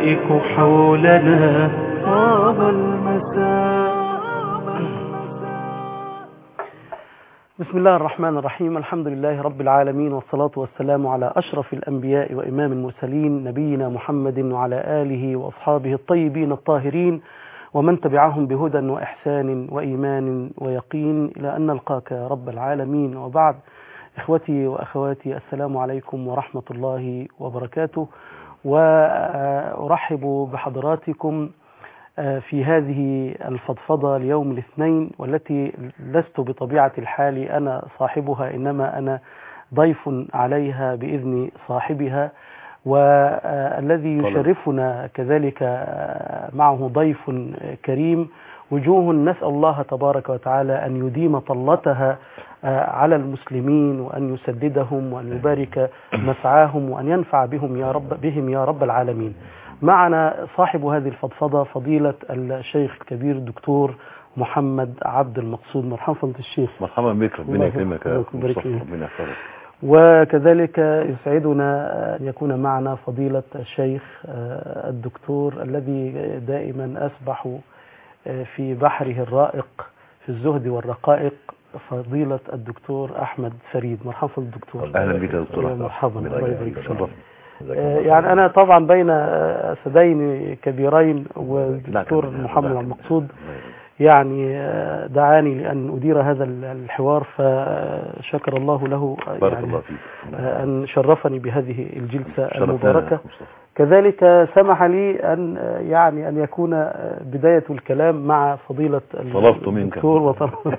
والملائك حولنا طاب المساء. بسم الله الرحمن الرحيم. الحمد لله رب العالمين، والصلاة والسلام على أشرف الأنبياء وإمام المرسلين نبينا محمد وعلى آله وأصحابه الطيبين الطاهرين ومن تبعهم بهدى وإحسان وإيمان ويقين إلى أن نلقاك يا رب العالمين. وبعد، إخوتي وأخواتي، السلام عليكم ورحمة الله وبركاته، وأرحب بحضراتكم في هذه الفضفضة اليوم الاثنين، والتي لست بطبيعة الحال أنا صاحبها، إنما أنا ضيف عليها بإذن صاحبها، والذي يشرفنا كذلك معه ضيف كريم، وجوه نسأل الله تبارك وتعالى أن يديم طلتها على المسلمين، وأن يسددهم، وأن يبارك مسعاهم، وأن ينفع بهم يا رب العالمين. معنا صاحب هذه الفضفضة فضيلة الشيخ الكبير الدكتور محمد عبد المقصود. مرحبا فضيلة الشيخ. مرحبا بك، ربنا يكرمك يا مصطفى، ربنا يحفظك. وكذلك يسعدنا أن يكون معنا فضيلة الشيخ الدكتور الذي دائما أسبح في بحره الرائق في الزهد والرقائق، فضيلة الدكتور أحمد فريد. مرحبا الدكتور. أهلا بك يا دكتور. مرحبا، الله يبارك فيك. يعني أنا طبعا بين أسدين كبيرين، والدكتور محمد عبد المقصود يعني دعاني لأن أدير هذا الحوار، فشكر الله له يعني أن شرفني بهذه الجلسة المباركة. كذلك سمح لي أن يكون بداية الكلام مع فضيلة الدكتور وطلبت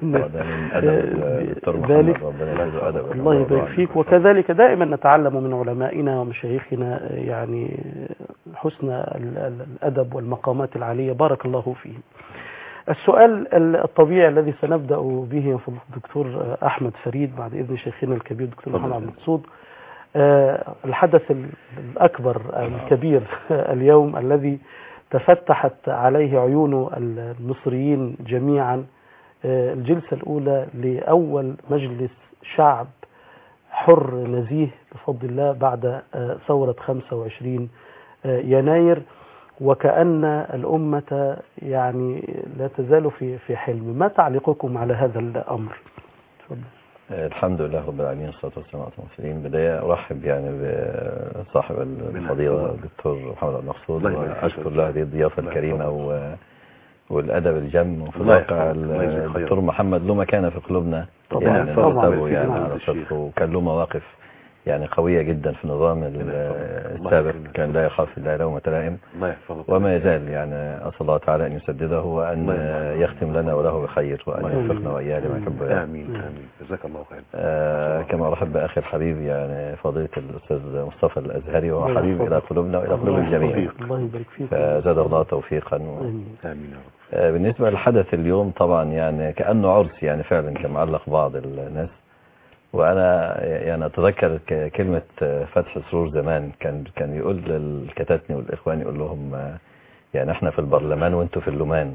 ذلك. الله يبارك فيك. وكذلك دائما نتعلم من علمائنا ومشايخنا يعني حسن الأدب والمقامات العالية، بارك الله فيهم. السؤال الطبيعي الذي سنبدأ به فضيلة الدكتور أحمد فريد بعد إذن شيخنا الكبير الدكتور محمد عبد المقصود، الحدث الأكبر الكبير اليوم الذي تفتحت عليه عيون المصريين جميعا، الجلسة الأولى لأول مجلس شعب حر نزيه بفضل الله بعد ثورة 25 يناير، وكأن الأمة يعني لا تزال في حلم. ما تعليقكم على هذا الأمر؟ تفضل. الحمد لله رب العالمين، والصلاة والسلام على المرسلين. بداية أرحب يعني بصاحب الفضيلة الدكتور محمد عبد المقصود، وأشكر له هذه الضيافة الكريمة والأدب الجم. وفي الواقع الدكتور محمد له مكانة في قلوبنا، يعني نحسبه يعني على صدقه، وكان له مواقف يعني قوية جدا في النظام السابق، كان لا يخاف الله لومة لائم، وما يزال. يعني أسأل الله تعالى أن يسدده وأن يختم لنا وله بخير، وأن يوفقنا وإياه لما يحب ويرضى. آمين آمين، جزاك الله خير. كما أرحب بأخي الحبيب يعني فضيلة الأستاذ مصطفى الأزهري، وهو حبيب إلى قلوبنا وإلى قلوب الجميع، الله يبارك فيك، فزاد الله توفيقا. آمين يا رب. بالنسبة للحدث اليوم طبعا يعني كأنه عرس يعني فعلا، كما علق بعض الناس. وأنا يعني أتذكر كلمة فتح سرور زمان، كان يقول للكتاتني والإخوان، يقول لهم يعني احنا في البرلمان وانتوا في اللمان.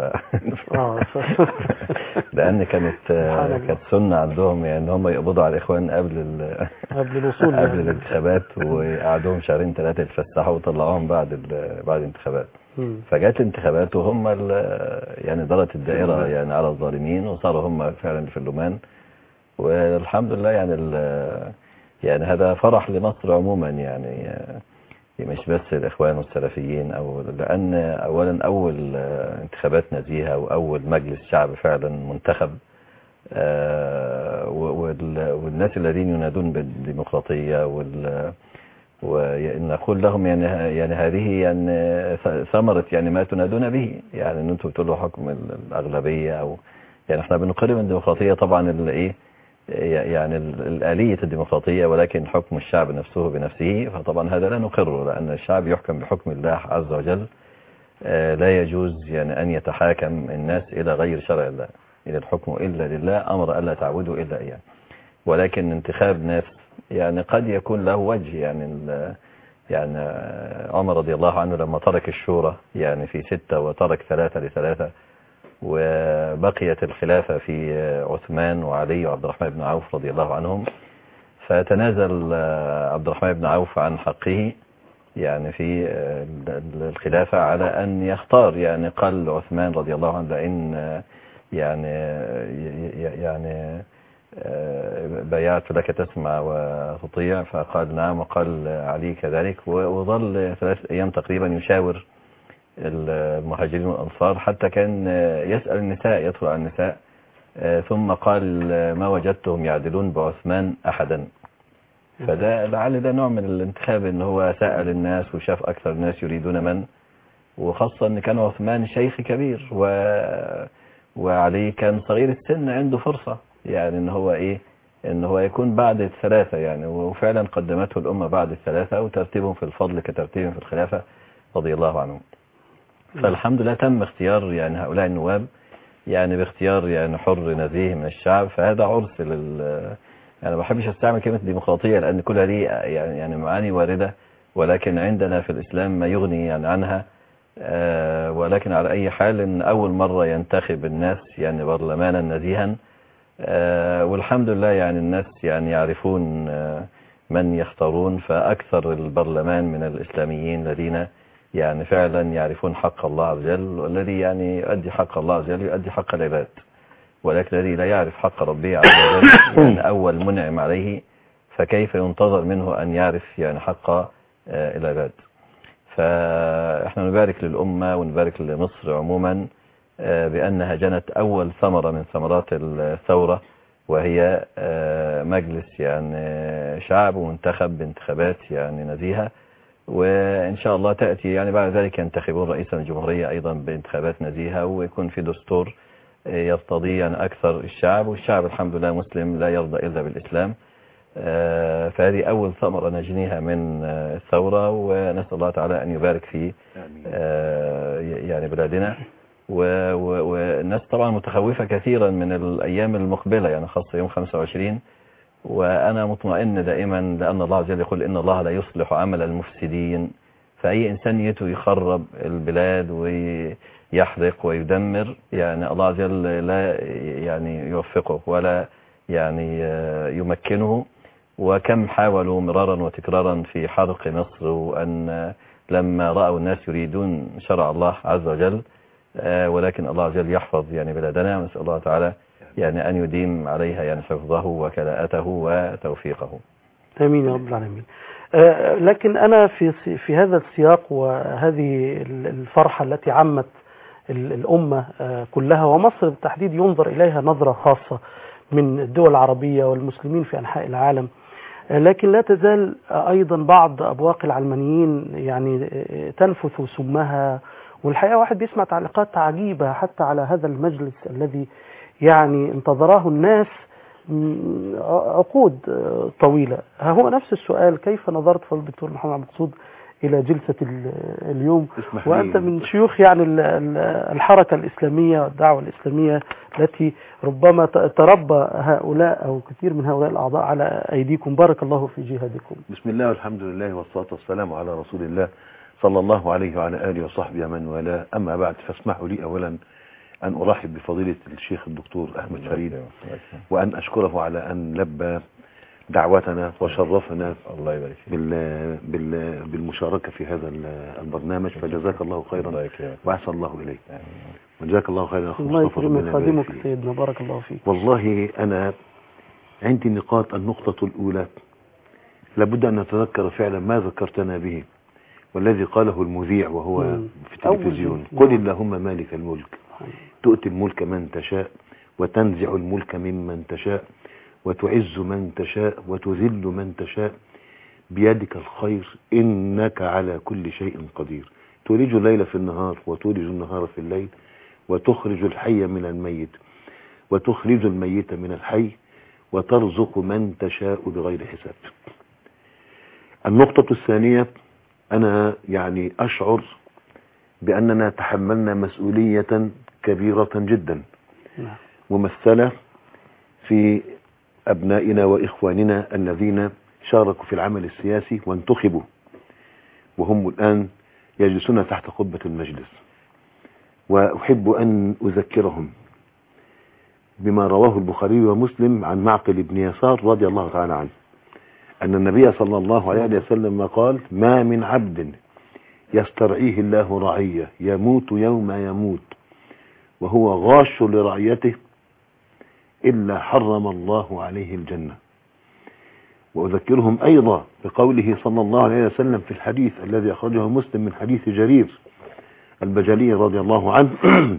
لأن كانت سنة عندهم يعني ان هم يقبضوا على الإخوان قبل الوصول قبل الانتخابات، وقعدوهم شهرين ثلاثة يتفسحوا وطلعوهم بعد الانتخابات. فجات الانتخابات وهم يعني دارت الدائرة يعني على الظالمين، وصاروا هم فعلا في اللمان. والحمد لله يعني هذا فرح لمصر عموما، يعني مش بس الإخوان والسلفيين، لأن أولا أول انتخابات نزيهة وأول مجلس شعب فعلا منتخب، والناس الذين ينادون بالديمقراطية ونقول لهم يعني هذه يعني ثمرة يعني ما تنادون به، يعني ان انتم بتقولوا حكم الأغلبية، أو يعني احنا بنقرب من الديمقراطية طبعا يعني الآلية الديمقراطية، ولكن حكم الشعب نفسه بنفسه، فطبعا هذا لا نقره، لأن الشعب يحكم بحكم الله عز وجل. لا يجوز يعني أن يتحاكم الناس إلى غير شرع الله، إلى الحكم إلا لله، أمر ألا تعبدوا إلا إياه. ولكن انتخاب ناس يعني قد يكون له وجه، يعني عمر رضي الله عنه لما ترك الشورى يعني في 6 وترك 3 ل3، وبقيت الخلافة في عثمان وعلي وعبد الرحمن بن عوف رضي الله عنهم، فتنازل عبد الرحمن بن عوف عن حقه يعني في الخلافة على أن يختار. يعني قال عثمان رضي الله عنه لأن يعني بايعت لك تسمع وتطيع، فقال نعم، وقال علي كذلك. وظل 3 أيام تقريبا يشاور المهاجرين والأنصار، حتى كان يسأل النساء، يدخل على النساء، ثم قال ما وجدتهم يعدلون بعثمان أحدا. فده لعل ده نوع من الانتخاب، ان هو سأل الناس وشاف أكثر الناس يريدون من، وخاصة ان كان عثمان شيخ كبير وعلي كان صغير السن، عنده فرصة يعني ان هو يكون بعد ال3 يعني. وفعلا قدمته الأمة بعد ال3 وترتيبهم في الفضل كترتيبهم في الخلافة رضي الله عنهم. فالحمد لله تم اختيار يعني هؤلاء النواب يعني باختيار يعني حر نزيه من الشعب. فهذا عرس يعني ما بحبش استعمل كلمة ديمقراطية لأن كل هذه يعني معاني واردة، ولكن عندنا في الإسلام ما يغني يعني عنها. ولكن على أي حال إن أول مرة ينتخب الناس يعني برلمانا نزيها، والحمد لله يعني الناس يعني يعرفون من يختارون. فأكثر البرلمان من الإسلاميين الذين يعني فعلا يعرفون حق الله عز وجل، والذي يعني يؤدي حق الله عز وجل يؤدي حق العباد، ولكن الذي لا يعرف حق ربه عز وجل يعني أول منعم عليه، فكيف ينتظر منه أن يعرف يعني حق العباد. فإحنا نبارك للأمة ونبارك لمصر عموما بأنها جنت أول ثمرة من ثمرات الثورة، وهي مجلس يعني شعب ومنتخب بانتخابات يعني نزيهة. وإن شاء الله تأتي يعني بعد ذلك ينتخبون رئيسا الجمهورية أيضا بانتخابات نزيهة، ويكون في دستور يرتضي يعني أكثر الشعب، والشعب الحمد لله مسلم لا يرضى إلا بالإسلام. فهذه أول ثمرة نجنيها من الثورة، ونسأل الله تعالى أن يبارك في يعني بلادنا. والناس طبعا متخوفة كثيرا من الأيام المقبلة، يعني خاصة يوم 25. وأنا مطمئن دائما لأن الله عز وجل يقول إن الله لا يصلح عمل المفسدين. فأي إنسان يتو يخرب البلاد ويحرق ويدمر يعني الله عز وجل لا يعني يوفقه ولا يعني يمكنه. وكم حاولوا مرارا وتكرارا في حرق مصر، وأن لما رأوا الناس يريدون شرع الله عز وجل، ولكن الله عز وجل يحفظ يعني بلادنا، ونسأل الله تعالى يعني أن يديم عليها يعني حفظه وكلاءته وتوفيقه. آمين يا رب العالمين. لكن أنا في هذا السياق وهذه الفرحة التي عمت الأمة كلها ومصر بالتحديد ينظر إليها نظرة خاصة من الدول العربية والمسلمين في أنحاء العالم، لكن لا تزال أيضا بعض أبواق العلمانيين يعني تنفث سمها. والحقيقة واحد بيسمع تعليقات عجيبة حتى على هذا المجلس الذي يعني انتظراه الناس عقود طويلة. هو نفس السؤال، كيف نظرت فضل الدكتور محمد مقصود إلى جلسة اليوم وأنت من شيوخ يعني الحركة الإسلامية والدعوة الإسلامية التي ربما تربى هؤلاء أو كثير من هؤلاء الأعضاء على أيديكم، بارك الله في جهادكم. بسم الله والحمد لله والصلاة والسلام على رسول الله صلى الله عليه وعلى آله وصحبه من والاه. أما بعد، فاسمحوا لي أولا أن أرحب بفضيلة الشيخ الدكتور أحمد فريد، وأن أشكره على أن لبى دعوتنا وشرفنا بالمشاركة في هذا البرنامج، فجزاك الله خيرا وأحسن الله إليك. وجزاك الله خيرا أخي مصطفى، ربنا يخدمك سيدنا، بارك الله فيك. والله أنا عندي نقاط. النقطة الأولى، لابد أن نتذكر فعلا ما ذكرتنا به والذي قاله المذيع وهو في التلفزيون: قل اللهم مالك الملك تؤتي الملك من تشاء وتنزع الملك ممن تشاء وتعز من تشاء وتذل من تشاء بيدك الخير إنك على كل شيء قدير. تولج الليل في النهار وتولج النهار في الليل وتخرج الحي من الميت وتخرج الميت من الحي وترزق من تشاء بغير حساب. النقطة الثانية، أنا يعني أشعر بأننا تحملنا مسؤولية كبيرة جدا ممثلة في أبنائنا وإخواننا الذين شاركوا في العمل السياسي وانتخبوا، وهم الآن يجلسون تحت قبة المجلس. وأحب أن أذكرهم بما رواه البخاري ومسلم عن معقل بن يسار رضي الله تعالى عنه، أن النبي صلى الله عليه وسلم قال: ما من عبد يسترعيه الله رعية يموت يوم يموت وهو غاش لرعيته إلا حرم الله عليه الجنة. وأذكرهم أيضا بقوله صلى الله عليه وسلم في الحديث الذي أخرجه مسلم من حديث جرير البجلي رضي الله عنه: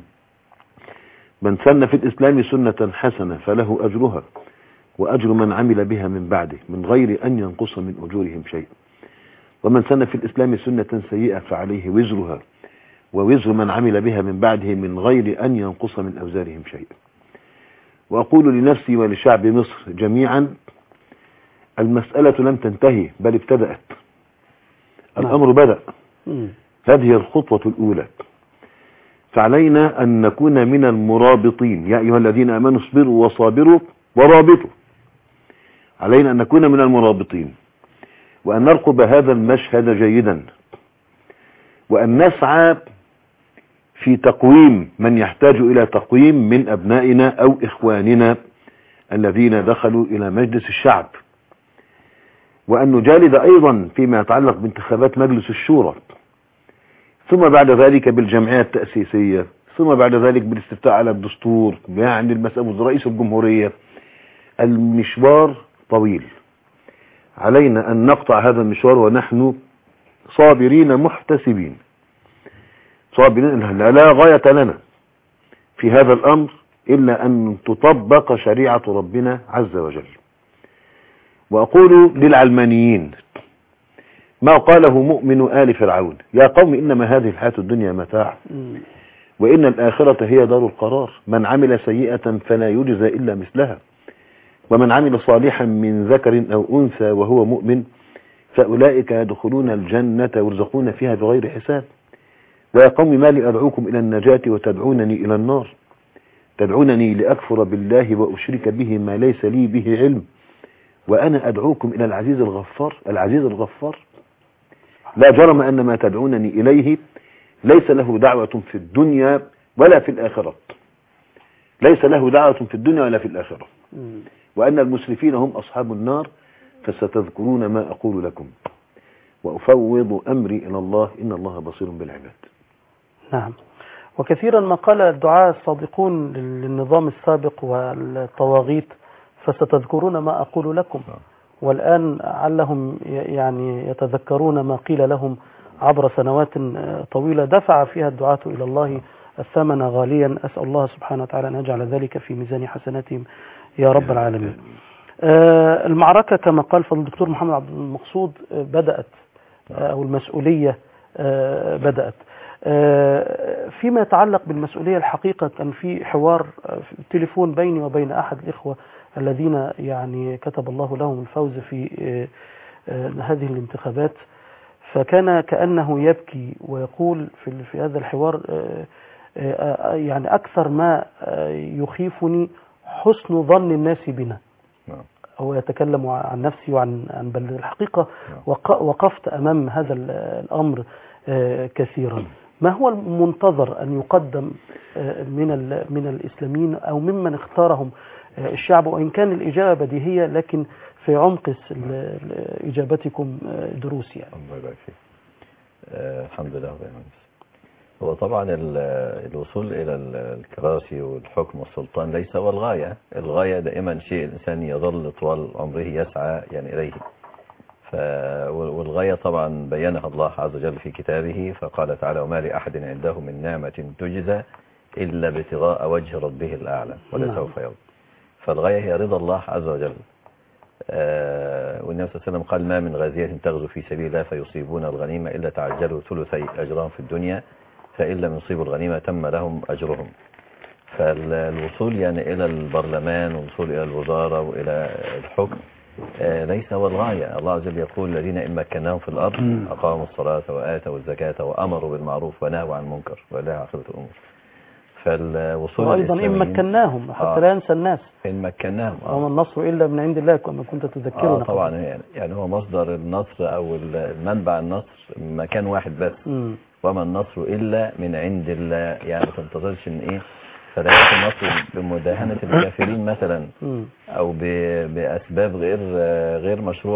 من سن في الإسلام سنة حسنة فله أجرها وأجر من عمل بها من بعده من غير أن ينقص من أجورهم شيء، ومن سن في الإسلام سنة سيئة فعليه وزرها ووزر من عمل بها من بعده من غير أن ينقص من أوزارهم شيء. وأقول لنفسي ولشعب مصر جميعا: المسألة لم تنتهي بل ابتدأت، الأمر بدأ، هذه الخطوة الأولى، فعلينا أن نكون من المرابطين. يا أيها الذين آمنوا اصبروا وصابروا ورابطوا. علينا أن نكون من المرابطين، وأن نرقب هذا المشهد جيدا، وأن نسعى في تقويم من يحتاج إلى تقويم من أبنائنا أو إخواننا الذين دخلوا إلى مجلس الشعب، وأن نجالد أيضا فيما يتعلق بانتخابات مجلس الشورى، ثم بعد ذلك بالجمعية التأسيسية، ثم بعد ذلك بالاستفتاء على الدستور، يعني المسألة رئيس الجمهورية. المشوار طويل، علينا أن نقطع هذا المشوار ونحن صابرين محتسبين، صابرين. لا غاية لنا في هذا الأمر إلا أن تطبق شريعة ربنا عز وجل. وأقول للعلمانيين ما قاله مؤمن آل فرعون: يا قوم إنما هذه الحياة الدنيا متاع وإن الآخرة هي دار القرار، من عمل سيئة فلا يجزى إلا مثلها ومن عمل صالحا من ذكر أو أنثى وهو مؤمن فأولئك يدخلون الجنة ويرزقون فيها بغير حساب. ويا قوم ما لي أدعوكم إلى النجاة وتدعونني إلى النار، تدعونني لأكفر بالله وأشرك به ما ليس لي به علم وأنا أدعوكم إلى العزيز الغفار. العزيز الغفار لا جرم أن ما تدعونني إليه ليس له دعوة في الدنيا ولا في الآخرة، ليس له دعوة في الدنيا ولا في الآخرة، وأن المسرفين هم أصحاب النار، فستذكرون ما أقول لكم وأفوض أمري إلى الله إن الله بصير بالعباد. نعم. وكثيرا ما قال الدعاء الصادقون للنظام السابق والطواغيت: فستذكرون ما أقول لكم. والآن علهم يعني يتذكرون ما قيل لهم عبر سنوات طويلة دفع فيها الدعاة إلى الله الثمن غاليا. أسأل الله سبحانه وتعالى أن يجعل ذلك في ميزان حسناتهم يا رب العالمين. المعركة كما قال فضل الدكتور محمد عبد المقصود بدأت، أو المسؤولية بدأت. فيما يتعلق بالمسؤولية الحقيقة كان في حوار في التليفون بيني وبين أحد الإخوة الذين يعني كتب الله لهم الفوز في هذه الانتخابات، فكان كأنه يبكي ويقول في هذا الحوار يعني أكثر ما يخيفني حسن ظن الناس بنا. هو يتكلم عن نفسي وعن بل الحقيقة وقفت أمام هذا الأمر كثيرا. ما هو المنتظر أن يقدم من الإسلاميين أو ممن اختارهم الشعب؟ وإن كان الإجابة بديهية لكن في عمق إجابتكم دروس يعني. الله يبارك فيك. الحمد لله رب العالمين. هو طبعا الوصول إلى الكراسي والحكم والسلطان ليس هو الغاية. الغاية دائما شيء الإنسان يظل طوال عمره يسعى يعني إليه. والغاية طبعا بينها الله عز وجل في كتابه، فقال تعالى: وما لأحد عنده من نعمة تجزى إلا ابتغاء وجه ربه الأعلى ولسوف يرضى. فالغاية هي رضا الله عز وجل. والنبي صلى الله عليه وسلم قال: ما من غازية تغزو في سبيل الله فيصيبون الغنيمة إلا تعجلوا ثلثي أجرهم في الدنيا فإن لم يصيبوا الغنيمة تم لهم أجرهم. فالوصول يعني إلى البرلمان والوصول إلى الوزارة وإلى الحكم ليس هو الغاية. الله عز وجل يقول: الذين إن مكناهم في الأرض أقاموا الصلاة وآتوا الزكاة وأمروا بالمعروف ونهوا عن المنكر ولله عاقبة الأمور. فالوصول وأيضا إن مكناهم حتى لا ينسى الناس إن مكناهم وما النصر إلا من عند الله كما كنت تذكرنا. طبعا يعني هو مصدر النصر أو المنبع النصر مكان واحد بس. وما النصر إلا من عند الله. يعني ما تنتظرش إن إيه فلا يكون النصر بمداهنة الكافرين مثلا أو بأسباب غير مشروعة.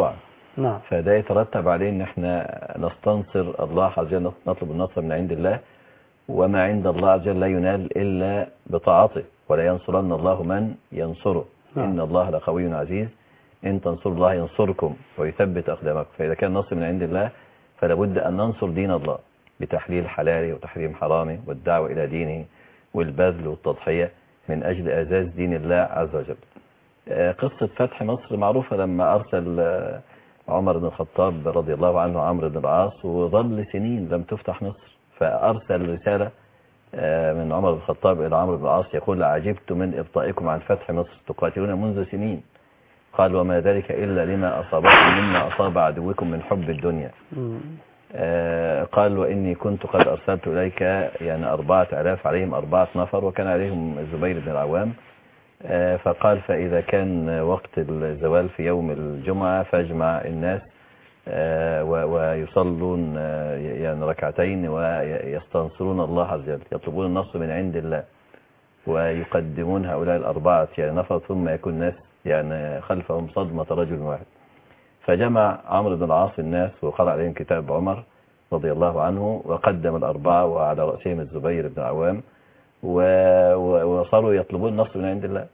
نعم. فده يترتب عليه ان احنا نستنصر الله عز وجل، نطلب النصر من عند الله، وما عند الله عز وجل لا ينال إلا بطاعته، ولا ينصرن الله من ينصره. إن الله لقوي عزيز، إن تنصروا الله ينصركم ويثبت أقدامكم. فإذا كان النصر من عند الله فلا بد أن ننصر دين الله بتحليل حلاله وتحريم حرامه والدعوة إلى دينه والبذل والتضحية من أجل إعزاز دين الله عز وجل. قصة فتح مصر معروفة، لما أرسل عمر بن الخطاب رضي الله عنه عمرو بن العاص، وظل سنين لم تفتح مصر، فأرسل رسالة من عمر بن الخطاب إلى عمرو بن العاص يقول: عجبت من إبطائكم عن فتح مصر، تقاتلون منذ سنين. قال: وما ذلك إلا لما أصابكم مما أصاب عدوكم من حب الدنيا. قال: وإني كنت قد أرسلت إليك يعني 4000 عليهم 4 نفر، وكان عليهم الزبير بن العوام. فقال: فإذا كان وقت الزوال في يوم الجمعة فاجمع الناس ويصلون يعني ركعتين ويستنصرون الله عز وجل، يطلبون النصر من عند الله، ويقدمون هؤلاء 4 يعني نفر، ثم يكون الناس يعني خلفهم صدمة رجل واحد. فجمع عمرو بن العاص الناس وقرأ عليهم كتاب عمر رضي الله عنه، وقدم 4 وعلى رأسهم الزبير بن العوام، وصاروا يطلبون النصر من عند الله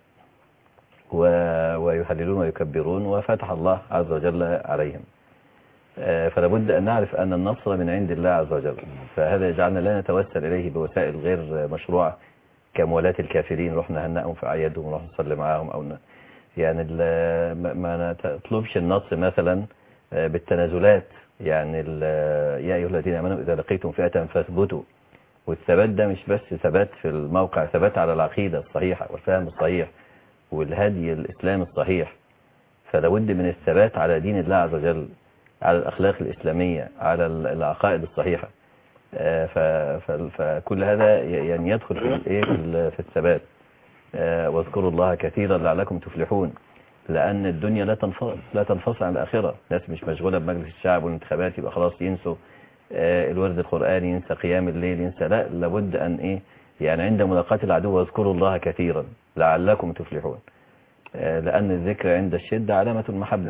ويهللون ويكبرون، وفتح الله عز وجل عليهم. فلا بد أن نعرف أن النصر من عند الله عز وجل، فهذا يجعلنا لا نتوسل إليه بوسائل غير مشروعة كمولاة الكافرين، رحنا هنأهم في أعيادهم ونروح نصلي معاهم، أو يعني ما نطلبش النصر مثلا بالتنازلات. يعني يا أيها الذين آمنوا إذا لقيتم فئة فاثبتوا. والثبات ده مش بس ثبات في الموقع، ثبات على العقيدة الصحيحة والفهم الصحيح والهدي الإسلام الصحيح. فلا بد من الثبات على دين الله عز وجل، على الأخلاق الإسلامية، على العقائد الصحيحة. فكل هذا يعني يدخل في الثبات. واذكروا الله كثيرا لعلكم تفلحون، لأن الدنيا لا تنفصل عن الآخرة. الناس مش مشغولة بمجلس الشعب والانتخابات يبقى خلاص ينسوا الورد القرآني، ينسى قيام الليل، ينسى. لا، لابد أن يعني عند ملاقاة العدو واذكروا الله كثيرا لعلكم تفلحون، لأن الذكر عند الشدة علامة المحبة.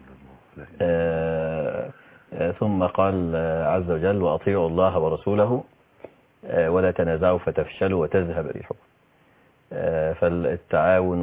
ثم قال عز وجل: وأطيعوا الله ورسوله ولا تنازعوا فتفشلوا وتذهب ريحكم. فالتعاون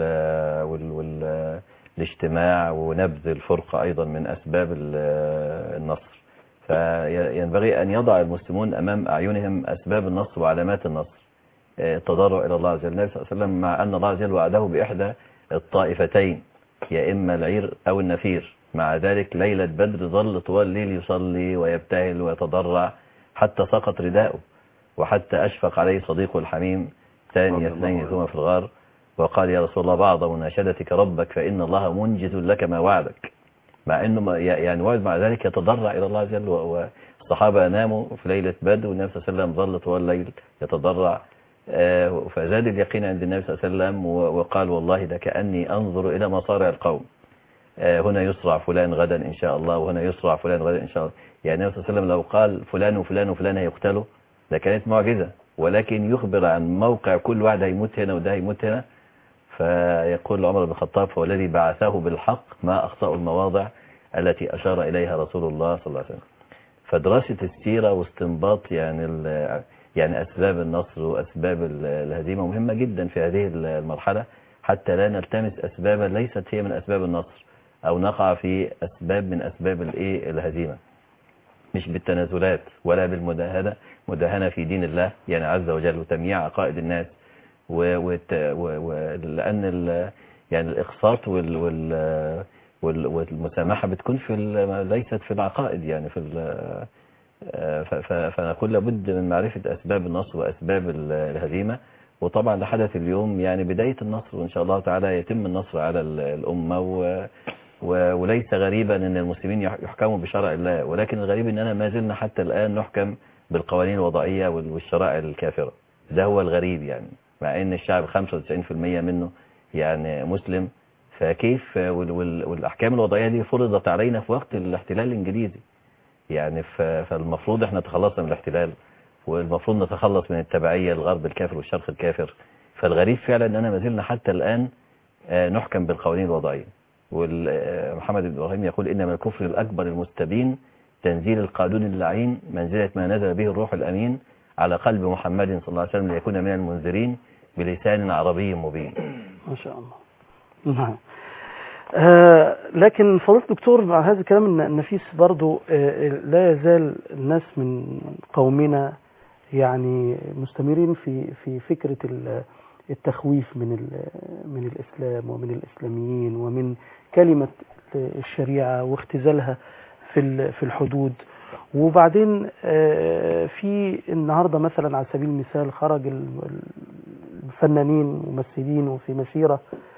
والاجتماع ونبذ الفرقة أيضا من أسباب النصر. فينبغي أن يضع المسلمون أمام أعينهم أسباب النصر وعلامات النصر. التضرع إلى الله عز وجل. النبي صلى الله عليه وسلم مع أن الله عز وجل وعده بإحدى الطائفتين، يا إما العير أو النفير، مع ذلك ليلة بدر ظل طوال الليل يصلي ويبتهل ويتضرع حتى سقط رداؤه، وحتى أشفق عليه صديقه الحميم ثاني اثنين ثم في الغار، وقال: يا رسول الله بعض مناشدتك ربك فإن الله منجز لك ما وعدك. مع أنه يعني وعد، مع ذلك يتضرع إلى الله عز وجل. والصحابة ناموا في ليلة بدر والنبي صلى الله عليه وسلم ظل طوال الليل يتضرع. فزاد اليقين عند النبي صلى الله عليه وسلم، وقال: والله ده كأني أنظر إلى مصارع القوم، هنا يصرع فلان غدا إن شاء الله، وهنا يصرع فلان غدا إن شاء الله. يعني النبي صلى الله عليه وسلم لو قال فلان وفلان وفلان هيقتلوا ده كانت معجزة، ولكن يخبر عن موقع كل واحد هيموت هنا وده هيموت هنا. فيقول عمر بن الخطاب: فوالذي بعثه بالحق ما أخطأوا المواضع التي أشار إليها رسول الله صلى الله عليه وسلم. فدراسة السيرة واستنباط يعني أسباب النصر وأسباب الهزيمة مهمة جدا في هذه المرحلة، حتى لا نلتمس أسبابا ليست هي من أسباب النصر، أو نقع في أسباب من أسباب الهزيمة، مش بالتنازلات ولا بالمداهنة في دين الله يعني عز وجل، وتمييع عقائد الناس. لأن يعني الإقساط والمسامحة بتكون ليست في العقائد يعني فنقول لابد من معرفة أسباب النصر وأسباب الهزيمة. وطبعا لحدث اليوم يعني بداية النصر، وإن شاء الله تعالى يتم النصر على الأمة. وليس غريبا أن المسلمين يحكموا بشرع الله، ولكن الغريب أننا ما زلنا حتى الآن نحكم بالقوانين الوضعية والشرائع الكافرة. ده هو الغريب يعني، مع أن الشعب 95% منه يعني مسلم. فكيف والأحكام الوضعية دي فرضت علينا في وقت الاحتلال الإنجليزي يعني. فالمفروض احنا تخلصنا من الاحتلال، والمفروض نتخلص من التبعية الغرب الكافر والشرق الكافر. فالغريب فعلا أننا ما زلنا حتى الآن نحكم بالقوانين الوضعية. ومحمد بن إبراهيم يقول إنما الكفر الأكبر المستبين تنزيل القانون اللعين منزلة ما نزل به الروح الأمين على قلب محمد صلى الله عليه وسلم ليكون من المنذرين بلسان عربي مبين. ما شاء الله. نعم. لكن فضيلة الدكتور مع هذا الكلام النفيس برضو لا يزال الناس من قومنا يعني مستمرين في فكرة التخويف من الإسلام ومن الإسلاميين ومن كلمة الشريعة واختزالها في الحدود. وبعدين في النهاردة مثلا على سبيل المثال خرج الفنانين ممثلين وفي مسيرة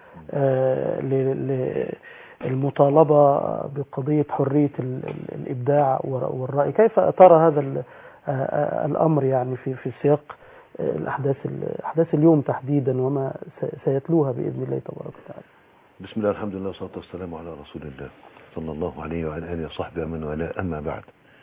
للمطالبة بقضية حرية الإبداع والرأي. كيف ترى هذا الأمر يعني في سياق أحداث اليوم تحديدا وما سيتلوها بإذن الله تبارك وتعالى؟ بسم الله الحمد لله والصلاة والسلام على رسول الله صلى الله عليه وعلى آله وصحبه ومن والاه. أما بعد،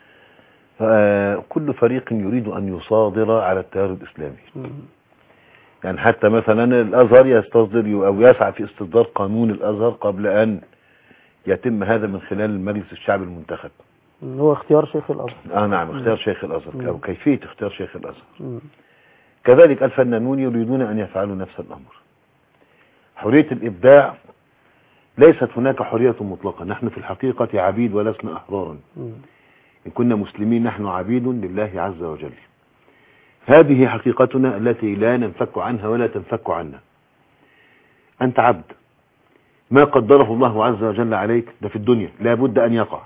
كل فريق يريد أن يصادر على التيار الإسلامي. يعني حتى مثلا الأزهر يستصدر أو يسعى في استصدار قانون الأزهر قبل أن يتم هذا من خلال مجلس الشعب المنتخب. هو اختيار شيخ الأزهر. نعم، اختيار شيخ الأزهر أو كيفية اختيار شيخ الأزهر. كذلك الفنانون يريدون أن يفعلوا نفس الأمر. حرية الإبداع ليست هناك حرية مطلقة. نحن في الحقيقة عبيد ولسنا أحرارا. إن كنا مسلمين نحن عبيد لله عز وجل. هذه حقيقتنا التي لا ننفك عنها ولا تنفك عنا. أنت عبد، ما قدره الله عز وجل عليك ده في الدنيا لا بد أن يقع،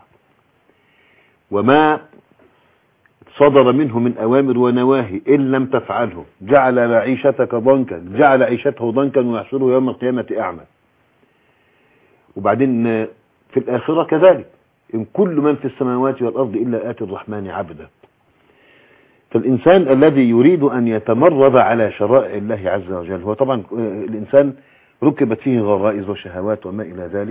وما صدر منه من أوامر ونواهي إن لم تفعله جعل معيشتك ضنكا، جعل عيشته ضنكا ويحشره يوم القيامة أعمى. وبعدين في الآخرة كذلك، إن كل من في السماوات والأرض إلا آتي الرحمن عبدا. فالإنسان الذي يريد أن يتمرد على شرائع الله عز وجل، هو طبعا الإنسان ركبت فيه غرائز وشهوات وما إلى ذلك،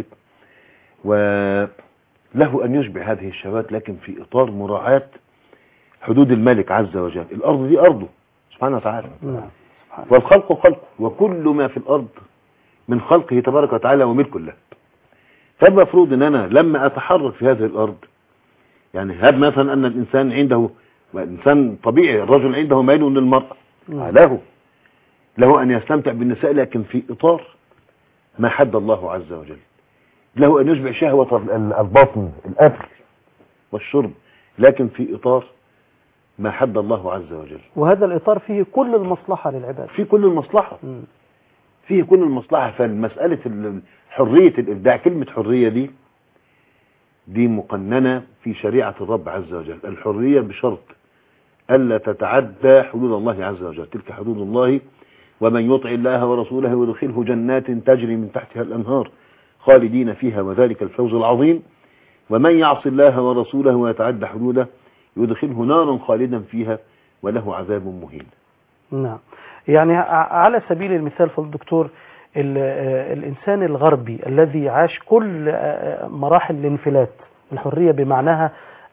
وله أن يشبع هذه الشهوات لكن في إطار مراعاة حدود الملك عز وجل. الأرض دي أرضه سبحانه وتعالى، والخلق خلقه، وكل ما في الأرض من خلقه تبارك وتعالى وملك له. فالمفروض أن أنا لما أتحرك في هذه الأرض، يعني هذا مثلا أن الإنسان عنده، الإنسان طبيعي الرجل عنده ميل للمرأة، له أن يستمتع بالنساء لكن في إطار ما حد الله عز وجل. له أن يشبع شهوة البطن الأكل والشرب لكن في إطار ما حد الله عز وجل. وهذا الإطار فيه كل المصلحة للعباد، فيه كل المصلحة، فيه كل المصلحة. فالمسألة حرية الإبداع، كلمة حرية دي مقننة في شريعة الرب عز وجل. الحرية بشرط ألا تتعدى حدود الله عز وجل. تلك حدود الله ومن يطع الله ورسوله ويدخله جنات تجري من تحتها الأنهار خالدين فيها وذلك الفوز العظيم. ومن يعص الله ورسوله ويتعدى حدوده يدخله نارا خالدا فيها وله عذاب مهين. نعم. يعني على سبيل المثال فضل الدكتور، الإنسان الغربي الذي عاش كل مراحل الانفلات، الحرية بمعناها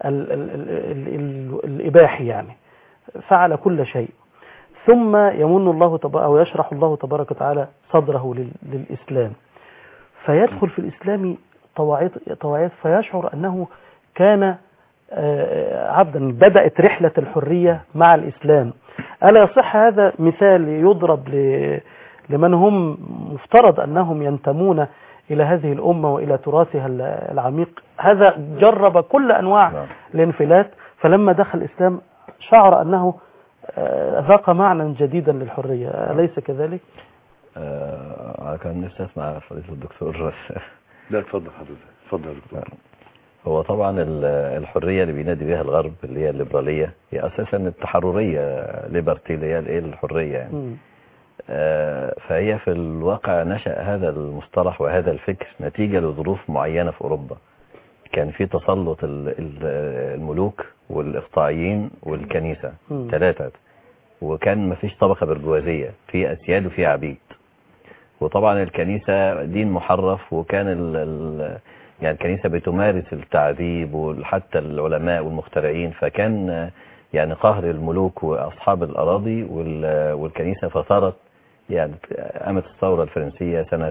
الإباحي، يعني فعل كل شيء، ثم يمن الله أو يشرح الله تبارك وتعالى صدره للإسلام، فيدخل في الإسلام طواعية فيشعر أنه كان عبدا، بدأت رحلة الحرية مع الإسلام. ألا يصح هذا مثال يضرب لمن هم مفترض أنهم ينتمون إلى هذه الأمة وإلى تراثها العميق؟ هذا جرب كل أنواع الانفلات، فلما دخل الإسلام شعر أنه ذاق معنى جديدا للحرية. أليس كذلك؟ كان نفسي أسمع فضيلة الدكتور. لا اتفضل حضرتك، اتفضل يا دكتور. هو طبعا الحرية اللي بينادي بها الغرب اللي هي الليبرالية هي أساسا التحررية، ليبرتي اللي هي الحرية يعني. فهي في الواقع نشأ هذا المصطلح وهذا الفكر نتيجة لظروف معينة في أوروبا. كان في تسلط الملوك والإقطاعيين والكنيسة ثلاثة، وكان ما فيش طبقة برجوازية، في أسياد وفي عبيد. وطبعا الكنيسة دين محرف، وكان يعني الكنيسة بتمارس التعذيب وحتى العلماء والمخترعين، فكان يعني قهر الملوك وأصحاب الأراضي والكنيسة فصارت يعني قامت الثورة الفرنسية سنة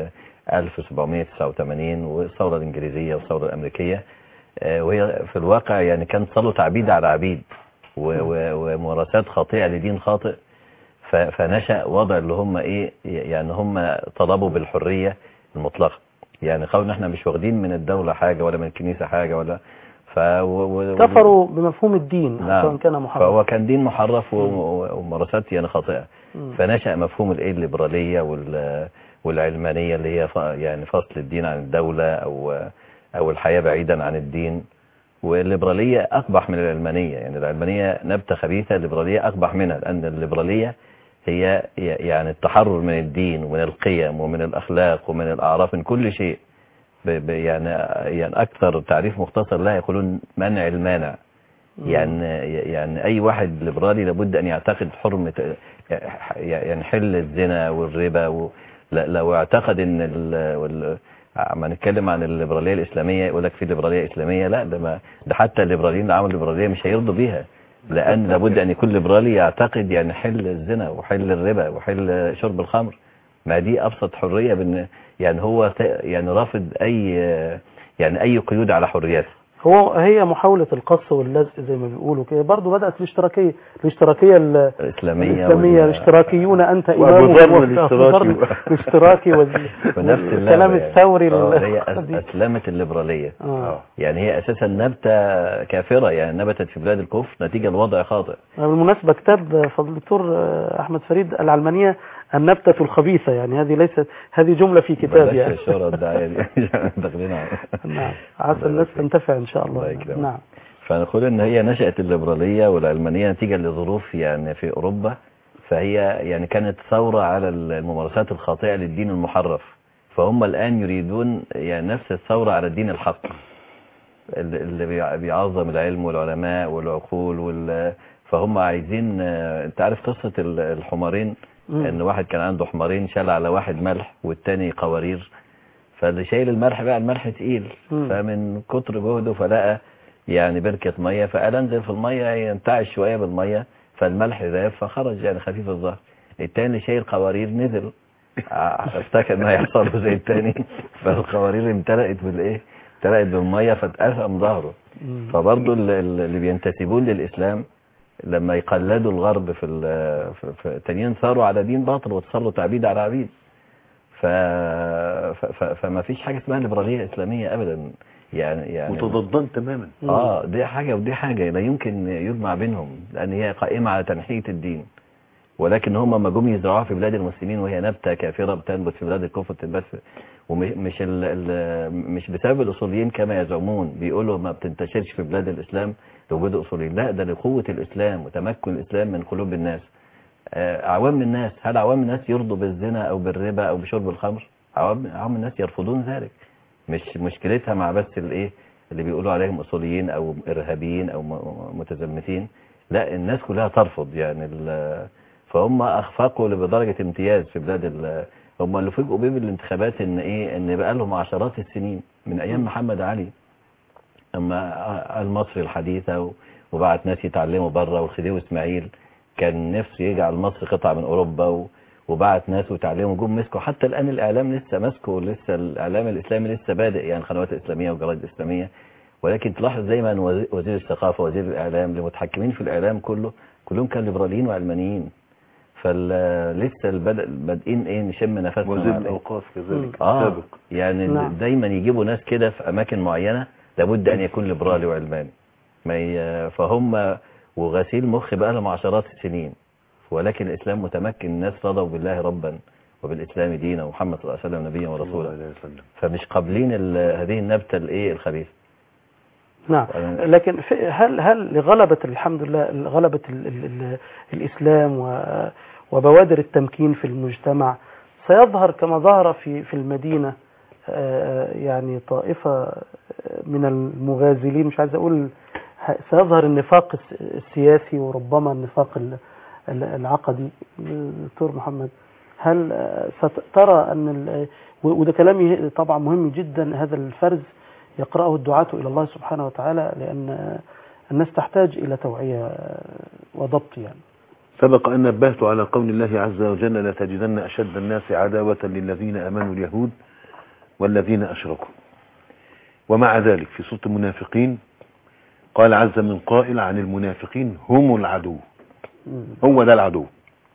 1789 والثورة الإنجليزية والثورة الأمريكية، وهي في الواقع يعني كانت تسلط عبيد على عبيد وممارسات خاطئة لدين خاطئ. فنشأ وضع اللي هم ايه، يعني هم طلبوا بالحرية المطلقة، يعني قالوا ان احنا مش واخدين من الدولة حاجة ولا من الكنيسة حاجة ولا كفروا بمفهوم الدين. نعم. سواء كان محرف، فهو كان دين محرف وممارسات يعني خاطئة. فنشأ مفهوم الايه الليبرالية والعلمانية اللي هي يعني فصل الدين عن الدولة او الحياة بعيدا عن الدين. والليبرالية أقبح من العلمانية، يعني العلمانية نبتة خبيثة، الليبرالية أقبح منها، لأن الليبرالية هي يعني التحرر من الدين ومن القيم ومن الأخلاق ومن الأعراف، من كل شيء. يعني أكثر تعريف مختصر لها يقولون منع المانع. يعني أي واحد ليبرالي لابد أن يعتقد حرمة، يعني حل الزنا والربا. لو اعتقد أن ما نتكلم عن الليبرالية الإسلامية يقول لك في ليبرالية إسلامية، لا ده حتى الليبراليين اللي عملوا الليبرالية مش هيرضوا بيها، لأن لابد أن يكون ليبرالي يعتقد يعني حل الزنا وحل الربا وحل شرب الخمر. ما دي أبسط حرية، يعني هو يعني رافض أي قيود على حرياته. هي محاولة القص واللزق زي ما بيقولوا كده. برضه بدأت الاشتراكية الإسلامية الاشتراكيون أنت إمام الاشتراكي والكلام الثوري هي أسلمة الليبرالية. يعني هي أساسا نبتة كافرة، يعني نبتت في بلاد الكفر نتيجة لوضع خاطئ. بالمناسبة كتاب فضل الدكتور أحمد فريد العلمانية النبتة الخبيثة، يعني هذه جملة في كتاب يعني. الشهرة الدعاية دي داخلين. نعم، عسى الناس تنتفع إن شاء الله. نعم. فنقول إن هي نشأت الليبرالية والعلمانية نتيجة لظروف يعني في أوروبا، فهي يعني كانت ثورة على الممارسات الخاطئة للدين المحرف. فهم الآن يريدون يعني نفس الثورة على الدين الحق اللي بيعظم العلم والعلماء والعقول فهم عايزين. انت عارف قصة الحمارين، ان واحد كان عنده حمارين شال على واحد ملح والتاني قوارير، فاللي شايل الملح بقى الملح تقيل، فمن كتر جهده فلقى يعني بركة مية، فقال انزل في المية ينتعش شوية بالمية فالملح ذاب فخرج يعني خفيف الظهر. التاني شايل قوارير نزل افتكر انه هيحصل له زي التاني، فالقوارير امتلأت بالمية فاتقسم ظهره. فبرضه اللي بينتسبون للإسلام لما يقلدوا الغرب في التانيين صاروا على دين باطل وتصلوا تعبيد على عبيد. فما فيش حاجة اسمها ليبرالية إسلامية أبدا، يعني متضادان تماما. دي حاجة ودي حاجة لا يمكن يجمع بينهم، لأن هي قائمة على تنحية الدين. ولكن هم ما جم يزرعوها في بلاد المسلمين وهي نبتة كافرة بتنبت في بلاد الكفر بس، مش بسبب الأصوليين كما يزعمون، بيقولوا ما بتنتشرش في بلاد الإسلام لوجود أصوليين، لا ده لقوة الإسلام وتمكن الإسلام من قلوب الناس. عوام الناس، هل عوام الناس يرضوا بالزنا أو بالربا أو بشرب الخمر؟ عوام الناس يرفضون ذلك. مش مشكلتها مع بس اللي بيقولوا عليهم أصوليين أو إرهابيين أو متزمتين، لا الناس كلها ترفض يعني. فهم أخفقوا بدرجة امتياز في بلاد هم اللي فوجئوا بيه بالانتخابات ان بقى لهم عشرات السنين من ايام محمد علي اما المصري الحديثة وبعت ناس يتعلموا بره، والخديوي اسماعيل كان نفسه يجعل مصر قطعة من اوروبا وبعت ناس وتعلموا جم مسكوا. حتى الان الاعلام لسه ماسكه، لسه الاعلام الاسلامي لسه بادئ، يعني قنوات اسلامية وجرايد اسلامية. ولكن تلاحظ دايما وزير الثقافة وزير الاعلام اللي متحكمين في الاعلام كلهم كانوا ليبراليين وعلمانيين. فلسه بادئين نشم نفسنا. وزير الأوقاف كذلك سابق. يعني دايما يجيبوا ناس كده في أماكن معينة لابد أن يكون ليبرالي وعلماني. فهم وغسيل مخ بقى لهم عشرات السنين، ولكن الإسلام متمكن. الناس رضوا بالله ربا وبالإسلام دينا ومحمد صلى الله عليه وسلم نبيا ورسولا، فمش قابلين هذه النبتة الخبيثة. نعم. لكن هل لغلبة الحمد لله غلبة الإسلام وبوادر التمكين في المجتمع سيظهر كما ظهر في المدينة يعني طائفة من المغازلين، مش عايز أقول سيظهر النفاق السياسي وربما النفاق العقدي. دكتور محمد، هل سترى أن وده كلامي طبعا مهم جدا، هذا الفرز يقرأه الدعاة إلى الله سبحانه وتعالى، لأن الناس تحتاج إلى توعية وضبط يعني. سبق أن نبهت على قول الله عز وجل: لتجدن أشد الناس عداوة للذين آمنوا اليهود والذين أشركوا. ومع ذلك في سورة المنافقين قال عز من قائل عن المنافقين: هم العدو، هو ده العدو.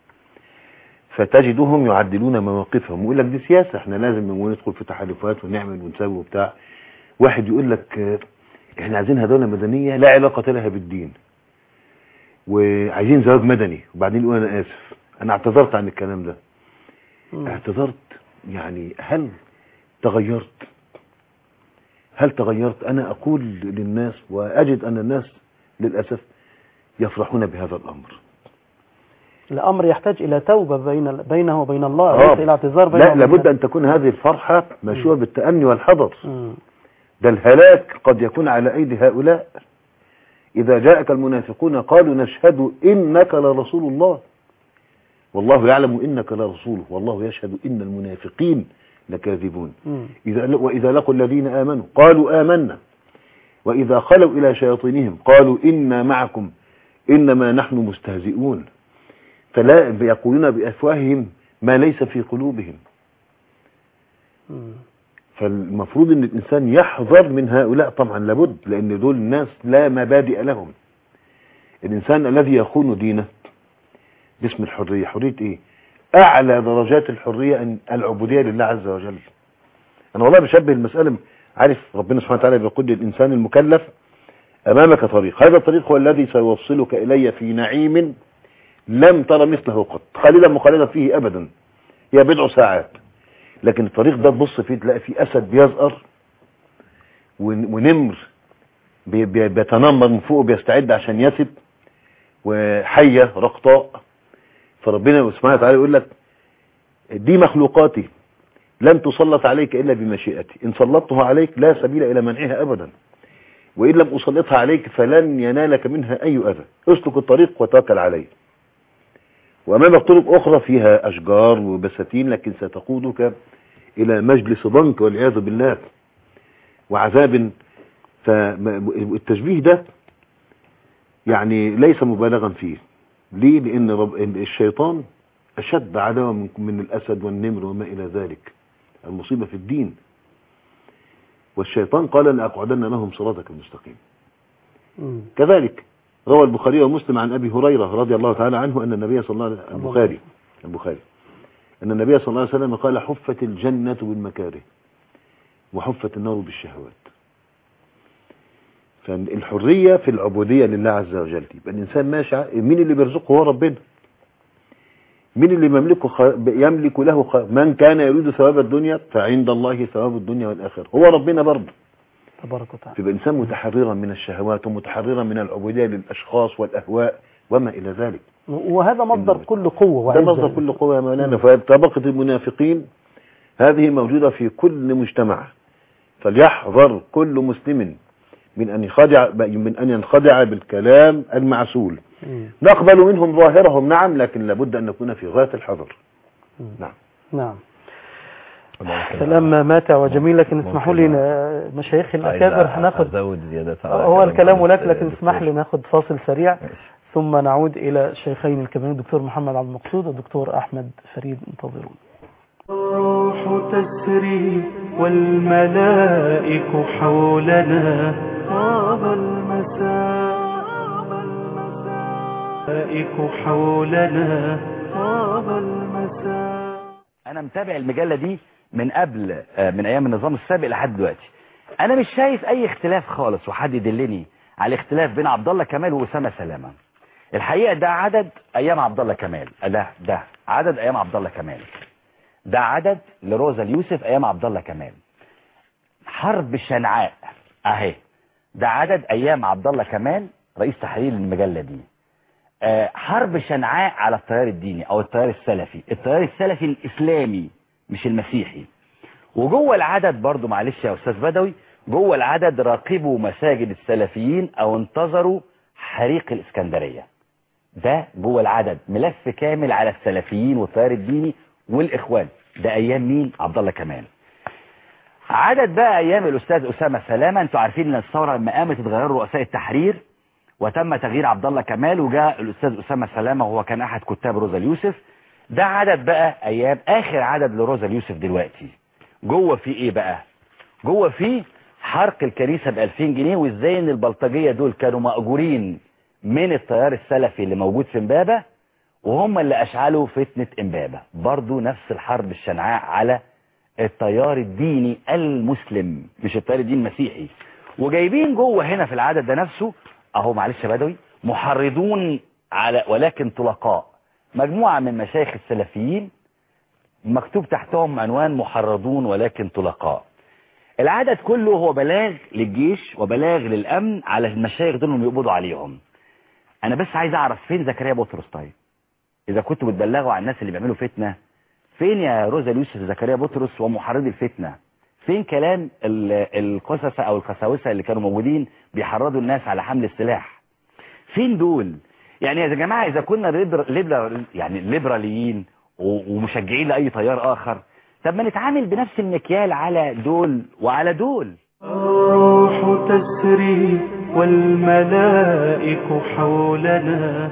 فتجدهم يعدلون مواقفهم ويقول لك دي سياسة، احنا لازم ندخل في تحالفات ونعمل ونسوي وبتاع. واحد يقول لك احنا عايزينها دولة مدنية لا علاقة لها بالدين، وعايزين زواج مدني، وبعدين يقول انا اسف انا اعتذرت عن الكلام ده. اعتذرت يعني هل تغيرت؟ انا اقول للناس واجد ان الناس للأسف يفرحون بهذا الامر يحتاج الى توبة بينه وبين الله، ليس الى اعتذار بينه. لا، لابد ان تكون هذه الفرحة مشوبة بالتأني والحذر. ده الهلاك قد يكون على ايدي هؤلاء. إذا جاءك المنافقون قالوا نشهد إنك لرسول الله والله يعلم إنك لرسوله والله يشهد إن المنافقين لكاذبون. وإذا لقوا الذين آمنوا قالوا آمنا وإذا خلوا إلى شياطينهم قالوا إنا معكم إنما نحن مستهزئون. فلا يقولون بأفواههم ما ليس في قلوبهم. فالمفروض ان الانسان يحذر من هؤلاء طبعا، لابد، لان دول الناس لا مبادئ لهم. الانسان الذي يخون دينه باسم الحرية، حرية ايه؟ اعلى درجات الحرية العبودية لله عز وجل. انا والله بشبه المسألة، عارف ربنا سبحانه وتعالى بيقول للانسان المكلف: امامك طريق، هذا الطريق هو الذي سيوصلك الي في نعيم لم ترى مثله قط، خالدا مخالدا فيه ابدا، هي بضع ساعات. لكن الطريق ده تبص فيه تلاقي فيه اسد بيزقر ونمر بيتنمر من فوق بيستعد عشان يسب، وحية رقطاء. فربنا سبحانه وتعالى يقول لك: دي مخلوقاتي لن تسلط عليك الا بمشيئتي، ان سلطتها عليك لا سبيل الى منعها ابدا، وان لم اسلطها عليك فلن ينالك منها اي اذى، اسلك الطريق وتوكل عليه. وامامك طرق اخرى فيها اشجار وبساتين لكن ستقودك الى مجلس ضنك والعياذ بالله وعذاب. فالتشبيه ده يعني ليس مبالغا فيه. ليه؟ لان الشيطان اشد عداوة من الاسد والنمر وما الى ذلك. المصيبة في الدين. والشيطان قال: لأقعدن لهم صراطك المستقيم. كذلك روى البخاري ومسلم عن أبي هريرة رضي الله تعالى عنه أن النبي صلى الله عليه وسلم البخاري أن النبي صلى الله عليه وسلم قال: حفت الجنة بالمكاره وحفت النار بالشهوات. فالحرية في العبودية لله عز وجل. يبقى الإنسان ماشي، مين اللي بيرزقه؟ هو ربنا. مين اللي يملك له من كان يريد ثواب الدنيا فعند الله ثواب الدنيا والآخرة، هو ربنا برضه تبارك وتعالى. يبقى الإنسان متحررا من الشهوات ومتحررا من العبودية للأشخاص والأهواء وما إلى ذلك. وهذا مصدر كل قوة ده مصدر كل قوة يا مولانا. فطبقة المنافقين هذه موجودة في كل مجتمع، فليحذر كل مسلم من أن ينخدع بالكلام المعسول. نقبل منهم ظاهرهم نعم، لكن لابد أن نكون في غاية الحذر. نعم. كلام ماتع وجميل، لكن اسمحوا لي مشايخ الأكابر هناخد هو الكلام لك، لكن اسمح لي ناخد فاصل سريع ثم نعود إلى الشيخين الكبيرين الدكتور محمد عبد المقصود والدكتور أحمد فريد. انتظرون. الروح تسري والملائك حولنا، طاب المساء حولنا، طاب المساء. أنا متابع المجلة دي من قبل، من أيام النظام السابق لحد دلوقتي. أنا مش شايف أي اختلاف خالص، وحد يدلني على اختلاف بين عبد الله كمال وأسامة سلامة. الحقيقة ده عدد أيام عبد الله كمال، ده عدد أيام عبد الله كمال، ده عدد لروزا اليوسف أيام عبد الله كمال. حرب شنعاء أهي، ده عدد أيام عبد الله كمال رئيس تحرير المجلة دي. حرب شنعاء على التيار الديني أو التيار السلفي الإسلامي مش المسيحي. وجوه العدد برضو، معلش يا أستاذ بدوي، جوه العدد راقبوا مساجد السلفيين أو انتظروا حريق الإسكندرية. ده جوه العدد ملف كامل على السلفيين والتيار الديني والإخوان. ده أيام مين؟ عبد الله كمال. عدد بقى أيام الأستاذ أسامة سلامة. أنتوا عارفين أن الثورة لما قامت اتغيروا رؤساء التحرير وتم تغيير عبد الله كمال وجاء الاستاذ اسامه سلامه وهو كان احد كتاب روزا اليوسف. ده عدد بقى ايام اخر عدد لروزا اليوسف دلوقتي. جوه في ايه بقى؟ جوه في حرق الكنيسه ب 2000 جنيه وازاي ان البلطجيه دول كانوا مأجورين من التيار السلفي اللي موجود في امبابه وهم اللي اشعلوا فتنه امبابه. برضو نفس الحرب الشنعاء على التيار الديني المسلم مش التيار الديني المسيحي. وجايبين جوه هنا في العدد ده نفسه اهو معلش يا بدوي محرضون على ولكن طلقاء، مجموعة من مشايخ السلفيين مكتوب تحتهم عنوان محرضون ولكن طلقاء. العدد كله هو بلاغ للجيش وبلاغ للأمن على المشايخ دول انهم يقبضوا عليهم. انا بس عايز اعرف فين زكريا بطرس؟ طيب اذا كنتوا بتبلغوا عن الناس اللي بيعملوا فتنة، فين يا روزا اليوسف زكريا بطرس ومحرضي الفتنة؟ فين كلام القسسة او القساوسة اللي كانوا موجودين بيحرضوا الناس على حمل السلاح؟ فين دول؟ يعني يا جماعة اذا كنا يعني ليبراليين ومشجعين لأي تيار اخر، طب ما نتعامل بنفس المكيال على دول وعلى دول. الروح تسري والملائك حولنا.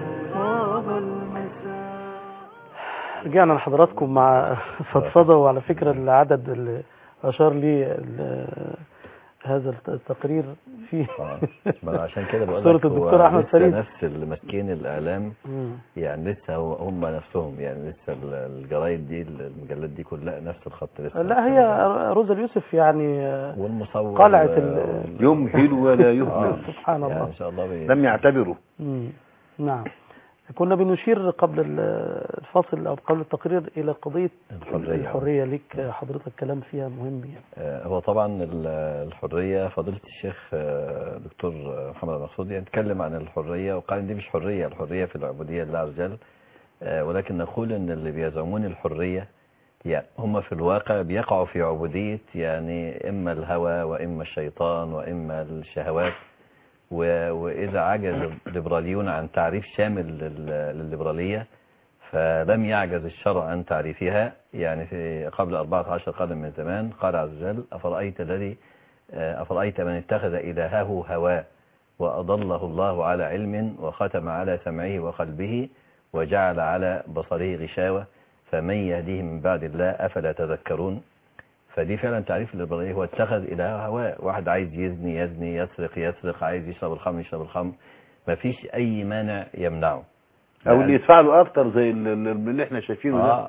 رجعنا لحضراتكم مع فضفضة. وعلى فكرة العدد اللي أشار لي هذا التقرير فيه عشان كده بقول صورة الدكتور أحمد فريد نفس المسكين الإعلام يعني لسه هم نفسهم يعني لسه الجرايد دي المجلات دي كلها نفس الخط لسه. لا هي روزا اليوسف يعني والمصور قلعة يمهل ولا يهمل سبحان الله يعني إن شاء الله لم يعتبروا. نعم. كنا بنشير قبل الفاصل أو قبل التقرير إلى قضية الحرية. لك حضرتك كلام فيها مهم يعني. هو طبعا الحرية فضيلة الشيخ دكتور محمد المقصود يعني تكلم عن الحرية وقال إن دي مش حرية، الحرية في العبودية لله عز وجل، ولكن نقول إن اللي بيزعمون الحرية يعني هم في الواقع بيقعوا في عبودية يعني إما الهوى وإما الشيطان وإما الشهوات. وإذا عجز الليبراليون عن تعريف شامل للليبرالية فلم يعجز الشرع عن تعريفها. يعني في قبل 14 قرن من زمان قال عز وجل أفرأيت من اتخذ إلهه هواه وأضله الله على علم وختم على سمعه وقلبه وجعل على بصره غشاوة فمن يهديه من بعد الله أفلا تذكرون. فدي فعلا تعريف الليبرالية، هو اتخذ إلهه هواه. واحد عايز يزني يسرق، عايز يشرب الخمر ما فيش أي مانع يمنعه، او اللي يدفع له اكتر زي اللي احنا شايفينه ده.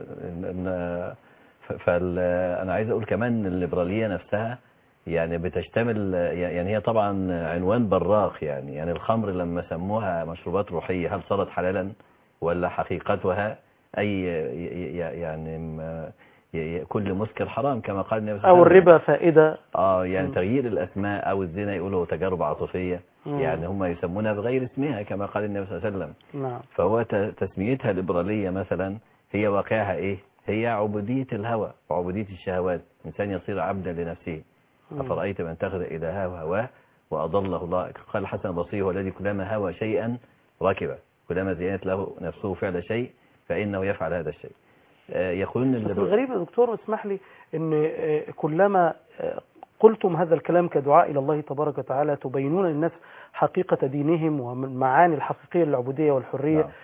فانا عايز اقول كمان ان الليبراليه نفسها يعني بتشتمل يعني هي طبعا عنوان براق يعني الخمر لما سموها مشروبات روحيه هل صارت حلالا ولا حقيقتها اي يعني كل مسكر حرام كما قال النبي صلى الله عليه وسلم، او الربا فائده يعني تغيير الاسماء او الزنا يقولوا تجارب عاطفيه يعني هم يسمونها بغير اسمها كما قال النبي صلى الله عليه وسلم. نعم. فهو تسميتها ليبراليه مثلا هي واقعها ايه؟ هي عبوديه الهوى وعبوديه الشهوات، الانسان يصير عبدا لنفسه. افرايت من اتخذ الهه هواه واضله الله. قال الحسن البصري هو الذي كلما هوى شيئا ركبه، كلما زينت له نفسه فعل شيء فانه يفعل هذا الشيء. يقولون الغريب يا دكتور اسمح لي ان كلما قلتم هذا الكلام كدعاء الى الله تبارك وتعالى تبينون للناس حقيقة دينهم والمعاني الحقيقية للعبودية والحرية. نعم.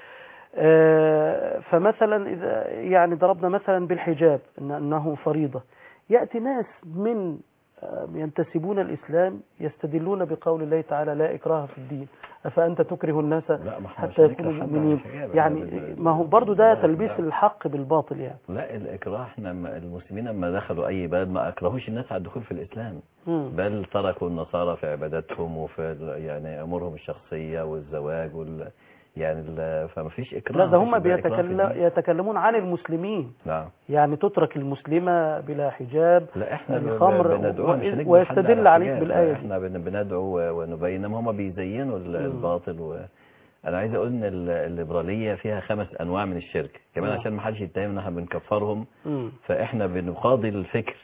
فمثلا اذا يعني ضربنا مثلا بالحجاب انه فريضة، يأتي ناس من ينتسبون الإسلام يستدلون بقول الله تعالى لا إكراه في الدين أفأنت تكره الناس حتى يكونوا مؤمنين. يعني ما هو برضو ده تلبيس الحق بالباطل يعني. لا الإكراه احنا المسلمين لما دخلوا أي بلد ما أكرهوش الناس على الدخول في الإسلام، بل تركوا النصارى في عباداتهم وفي يعني أمورهم الشخصية والزواج يعني فما فيش إكراه. لا ده هم يتكلمون عن المسلمين. نعم. يعني تترك المسلمة بلا حجاب، لا احنا الخمر ويستدل عليك بالآية. احنا بندعو ونبين، هم بيزينوا الباطل. انا عايز اقول ان الليبرالية فيها 5 أنواع من الشرك كمان عشان ما حدش يتهم ان احنا بنكفرهم. فاحنا بنقاضي الفكر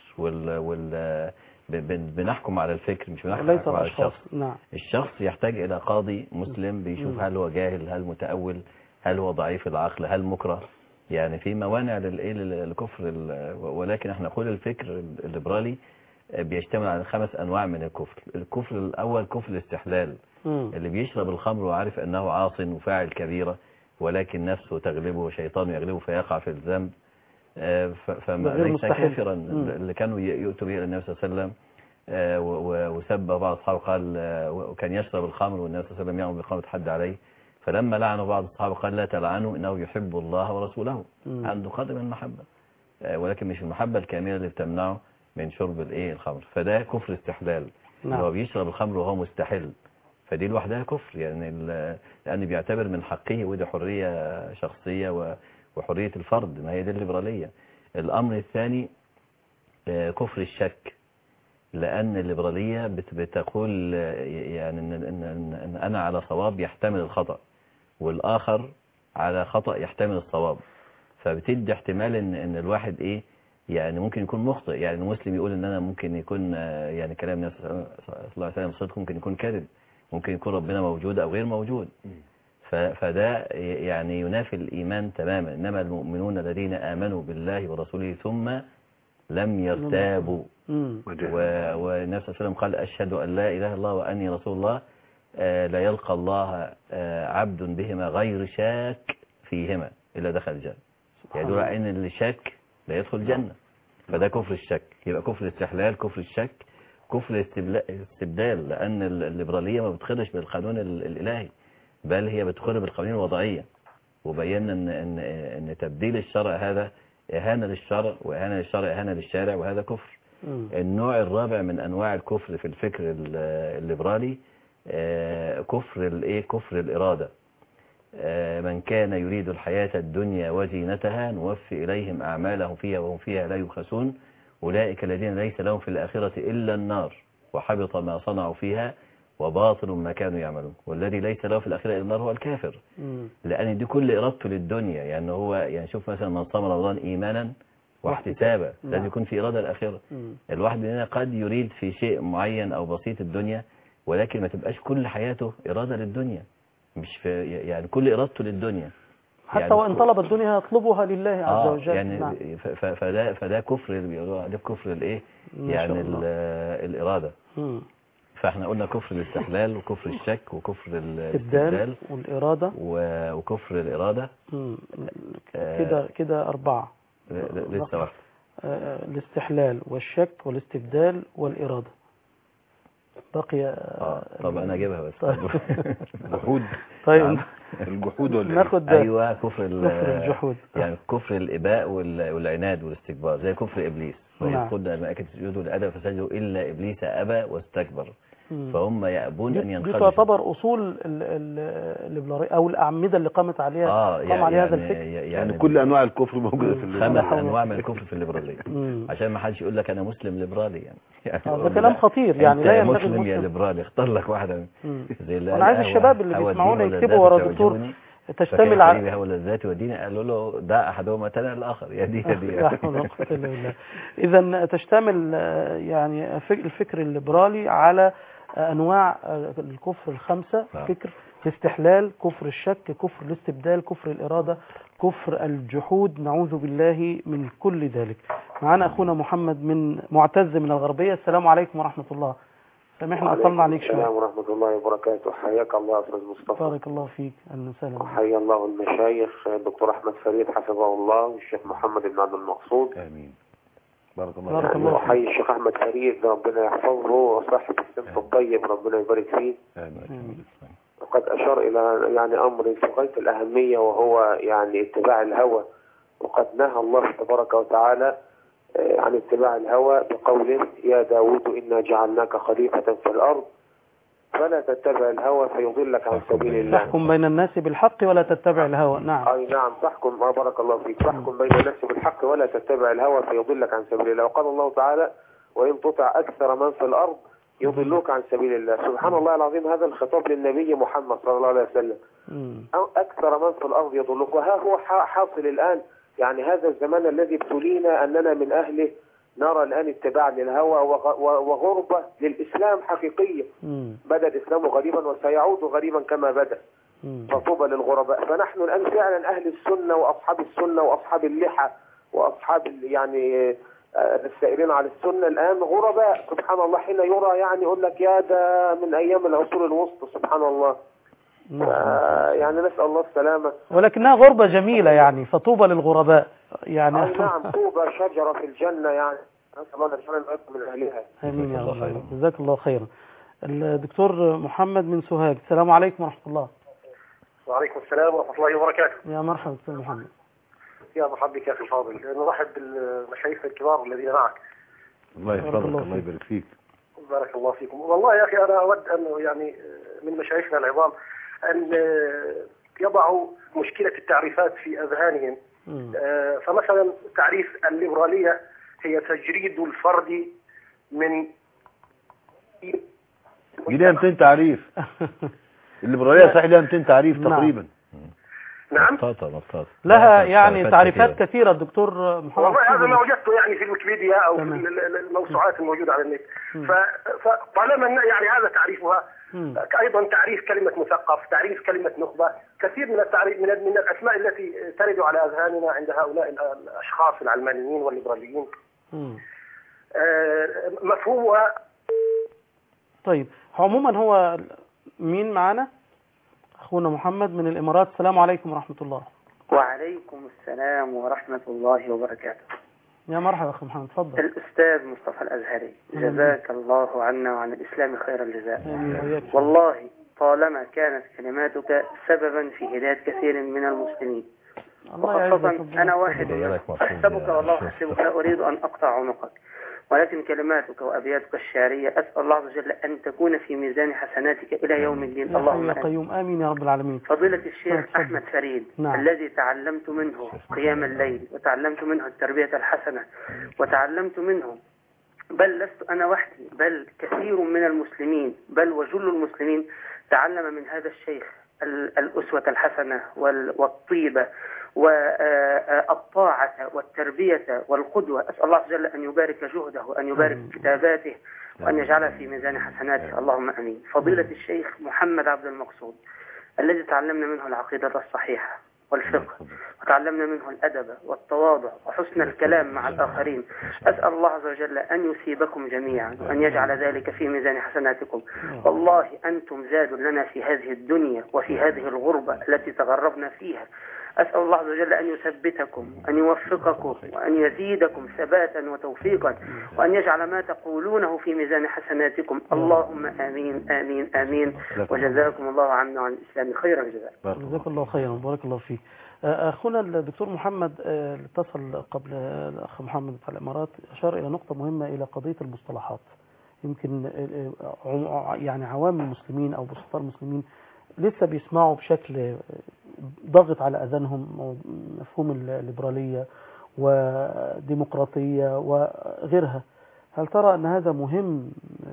بنحكم على الفكر مش بنحكم على الشخص. نعم. الشخص يحتاج إلى قاضي مسلم بيشوف هل هو جاهل، هل متأول، هل هو ضعيف العقل، هل مكره. يعني في موانع للكفر. ولكن احنا نقول الفكر الليبرالي بيشتمل على 5 أنواع من الكفر. الكفر الأول كفر الاستحلال، اللي بيشرب الخمر وعارف أنه عاص وفاعل كبيرة، ولكن نفسه تغلبه وشيطانه يغلبه فيقع في الذنب، فما ليس كافرا. اللي كانوا يؤتوا به النبي صلى الله عليه وسلم وسب بعض أصحابه، قال وكان يشرب الخمر والنبي صلى الله عليه وسلم يأمر بالخمر تحد عليه، فلما لعنوا بعض الصحابة قال لا تلعنوا إنه يحب الله ورسوله. عنده قدر من المحبة، ولكن مش المحبة الكاملة اللي بتمنعه من شرب الخمر. فده كفر استحلال. هو بيشرب الخمر وهو مستحل، فدي لوحدها كفر، يعني لأنه بيعتبر من حقه، ودي حرية شخصية وحرية الفرد، ما هي دي الليبرالية. الأمر الثاني كفر الشك، لأن الليبرالية بتقول يعني إن أنا على صواب يحتمل الخطأ، والآخر على خطأ يحتمل الصواب، فبتدي احتمال إن الواحد يعني ممكن يكون مخطئ. يعني المسلم يقول إن أنا ممكن يكون يعني كلام النبي صلى الله عليه وسلم صدق، ممكن يكون كذب، ممكن يكون ربنا موجود أو غير موجود، فده يعني ينافي الإيمان تماما. إنما المؤمنون الذين آمنوا بالله ورسوله ثم لم يرتابوا. والنبي صلى الله عليه وسلم قال أشهد أن لا إله إلا الله وأني رسول الله، لا يلقى الله عبد بهما غير شاك فيهما إلا دخل الجنة. يعني دول عين اللي شاك لا يدخل الجنة، فده كفر الشك. يبقى كفر الاستحلال، كفر الشك، كفر الاستبدال، لأن الليبرالية ما بتخرج بالقانون الإلهي، بل هي بتخرج بالقوانين الوضعية. وبينا إن تبديل الشرع هذا إهانة للشرع، وإهانة للشرع إهانة للشارع، وهذا كفر. النوع الرابع من أنواع الكفر في الفكر الليبرالي كفر الإرادة. من كان يريد الحياة الدنيا وزينتها نوفي إليهم أعمالهم فيها وهم فيها لا يبخسون، أولئك الذين ليس لهم في الآخرة إلا النار وحبط ما صنعوا فيها وباطل ما كانوا يعملون، والذي ليس له في الآخرة إلا النار هو الكافر. لأن دي كل إرادته للدنيا، يعني هو يعني شوف مثلا من صام رمضان إيمانا واحتسابا، لازم يكون في إرادة الآخرة. الواحد مننا قد يريد في شيء معين أو بسيط الدنيا، ولكن ما تبقاش كل حياته إرادة للدنيا، مش في يعني كل إرادته للدنيا، حتى يعني وإن طلب الدنيا يطلبها لله عز وجل. يعني فده كفر، ده كفر يعني الإرادة. فاحنا قلنا كفر الاستحلال وكفر الشك وكفر الاستبدال والإرادة وكفر الإرادة. كده 4 لسه واحد. الاستحلال والشك والاستبدال والإرادة بقي. طب انا اجيبها بس. الجحود. طيب الجحود ولا ناخد ايوه كفر الجحود، يعني كفر الاباء والعناد والاستكبار، زي كفر ابليس. وإذ قلنا الملائكة اسجدوا لآدم فسجدوا الا ابليس ابى واستكبر. فهم يأبون ان ينخرجوا. دي تعتبر اصول الليبرالية او الاعمده اللي قامت عليها قام عليها هذا الفكر. يعني كل انواع الكفر موجوده في الليبرالية. 5 انواع من الكفر في الليبرالية، عشان ما حدش يقول لك انا مسلم ليبرالي. يعني ده كلام خطير، يعني لا ينبغي مسلم يا ليبرالي، اختار لك واحده زي انا عايز الشباب اللي بيسمعونا يكتبوا ورا دكتور تشتمل على هو الذات والدين، قالوا له ده احدهما تلا الاخر، يا دي اذا تشتمل يعني الفكر الليبرالي على انواع الكفر 5: فكر الاستحلال، كفر الشك، كفر الاستبدال، كفر الإرادة، كفر الجحود، نعوذ بالله من كل ذلك. معنا أخونا محمد من معتز من الغربية. السلام عليكم ورحمة الله. سامحنا أطلنا عليك شوية. السلام ورحمة الله وبركاته. حياك الله يا أستاذ مصطفى. بارك الله فيك. أهلا وسهلا. حيا الله المشايخ الدكتور أحمد فريد حفظه الله والشيخ محمد بن عبد المقصود. آمين. بارك الله فيك. وحي الشيخ أحمد فريد ربنا يحفظه وصاحب السمت الطيب ربنا يبارك فيه. آمين. وقد أشار إلى يعني أمر في غاية الأهمية، وهو يعني اتباع الهوى. وقد نهى الله تبارك وتعالى عن اتباع الهوى بقوله: يا داود إنا جعلناك خليفة في الأرض فلا تتبع الهوى فيضلك عن سبيل الله. تحكم بين الناس بالحق ولا تتبع الهوى. نعم. أي نعم، تحكم. بارك الله فيك. تحكم بين الناس بالحق ولا تتبع الهوى فيضلك عن سبيل الله. وقال الله تعالى: وإن تطع أكثر من في الأرض يضلوك عن سبيل الله. سبحان الله العظيم، هذا الخطاب للنبي محمد صلى الله عليه وسلم. أكثر من في الأرض يضلوك. وها هو حاصل الآن، يعني هذا الزمان الذي ابتلينا أننا من أهله نرى الآن اتباع للهوى وغربة للإسلام حقيقية. بدأ الإسلام غريبا وسيعود غريبا كما بدأ. فطوبى للغرباء. فنحن الآن فعلا أهل السنة وأصحاب السنة وأصحاب اللحى وأصحاب يعني السائرين على السنة الآن غرباء سبحان الله، حين يرى يعني يقول لك يا ده من أيام العصور الوسطى سبحان الله. يعني نسأل الله السلامة، ولكنها غربة جميلة يعني، فطوبى للغرباء يعني. نعم، طوبى شجرة في الجنة يعني، نسأل الله أن يكون من أهلها. آمين يا رب. جزاك الله خيرا. الدكتور محمد من سوهاج، السلام عليكم ورحمة الله. وعليكم السلام ورحمة الله وبركاته. يا مرحبا دكتور محمد. يا مرحبا بك يا أخي الفاضل، نرحب بالمشايخ الكبار الذين معك. الله يحفظك، الله يبارك فيك. بارك الله فيكم. والله يا أخي أنا أود أن يعني من مشايخنا العظام أن يضعوا مشكلة التعريفات في أذهانهم. فمثلا تعريف الليبرالية هي تجريد الفرد من لها 200 تعريف. الليبرالية صحيح لها 200 تعريف تقريبا. نعم. مطاطة. لها يعني تعريفات كثيرة الدكتور محمد. والله هذا ما وجدته يعني في الويكيبيديا أو في الموسوعات الموجودة على النت. فطالما يعني هذا تعريفها، أيضا تعريف كلمة مثقف، تعريف كلمة نخبة، كثير من التعريف من الأسماء التي ترد على أذهاننا عند هؤلاء الأشخاص العلمانيين والليبراليين مفهومها. طيب عموما هو مين معنا؟ أخونا محمد من الإمارات، السلام عليكم ورحمة الله. وعليكم السلام ورحمة الله وبركاته. يا مرحبا أخي محمد، تفضل. الأستاذ مصطفى الأزهري، جزاك الله عنا وعن الإسلام خير الجزاء. والله طالما كانت كلماتك سببا في هداية كثير من المسلمين، وخاصة أنا واحد أحسبك والله أحسبك، لا أريد أن أقطع عنقك، ولكن كلماتك وأبياتك الشعرية أسأل الله عز وجل أن تكون في ميزان حسناتك إلى يوم الدين. اللهم آمين. آمين يا رب العالمين. فضيلة الشيخ أحمد فريد، الذي تعلمت منه قيام الليل، وتعلمت منه التربية الحسنة، وتعلمت منه، بل لست أنا وحدي، بل كثير من المسلمين، بل وجل المسلمين تعلم من هذا الشيخ الأسوة الحسنة والطيبة والطاعة والتربية والقدوة. أسأل الله عز وجل أن يبارك جهده وأن يبارك كتاباته وأن يجعلها في ميزان حسناته، اللهم أمين. فضيلة الشيخ محمد عبد المقصود، الذي تعلمنا منه العقيدة الصحيحة والفقه، وتعلمنا منه الأدب والتواضع وحسن الكلام مع الآخرين. أسأل الله عز وجل أن يثيبكم جميعا وأن يجعل ذلك في ميزان حسناتكم. والله أنتم زاد لنا في هذه الدنيا وفي هذه الغربة التي تغربنا فيها. أسأل الله عز وجل أن يثبتكم، أن يوفقكم، وأن يزيدكم ثباتا وتوفيقا، وأن يجعل ما تقولونه في ميزان حسناتكم. اللهم آمين آمين آمين. وجزاكم الله عنا وعن الإسلام خير الجزاء. جزاك الله خيرا، بارك الله فيك. أخونا الدكتور محمد اتصل قبل الأخ محمد في الإمارات، أشار إلى نقطة مهمة، إلى قضية المصطلحات. يمكن يعني عوام المسلمين أو بسطاء المسلمين لسه بيسمعوا بشكل ضغط على أذانهم مفهوم الليبرالية وديمقراطية وغيرها. هل ترى أن هذا مهم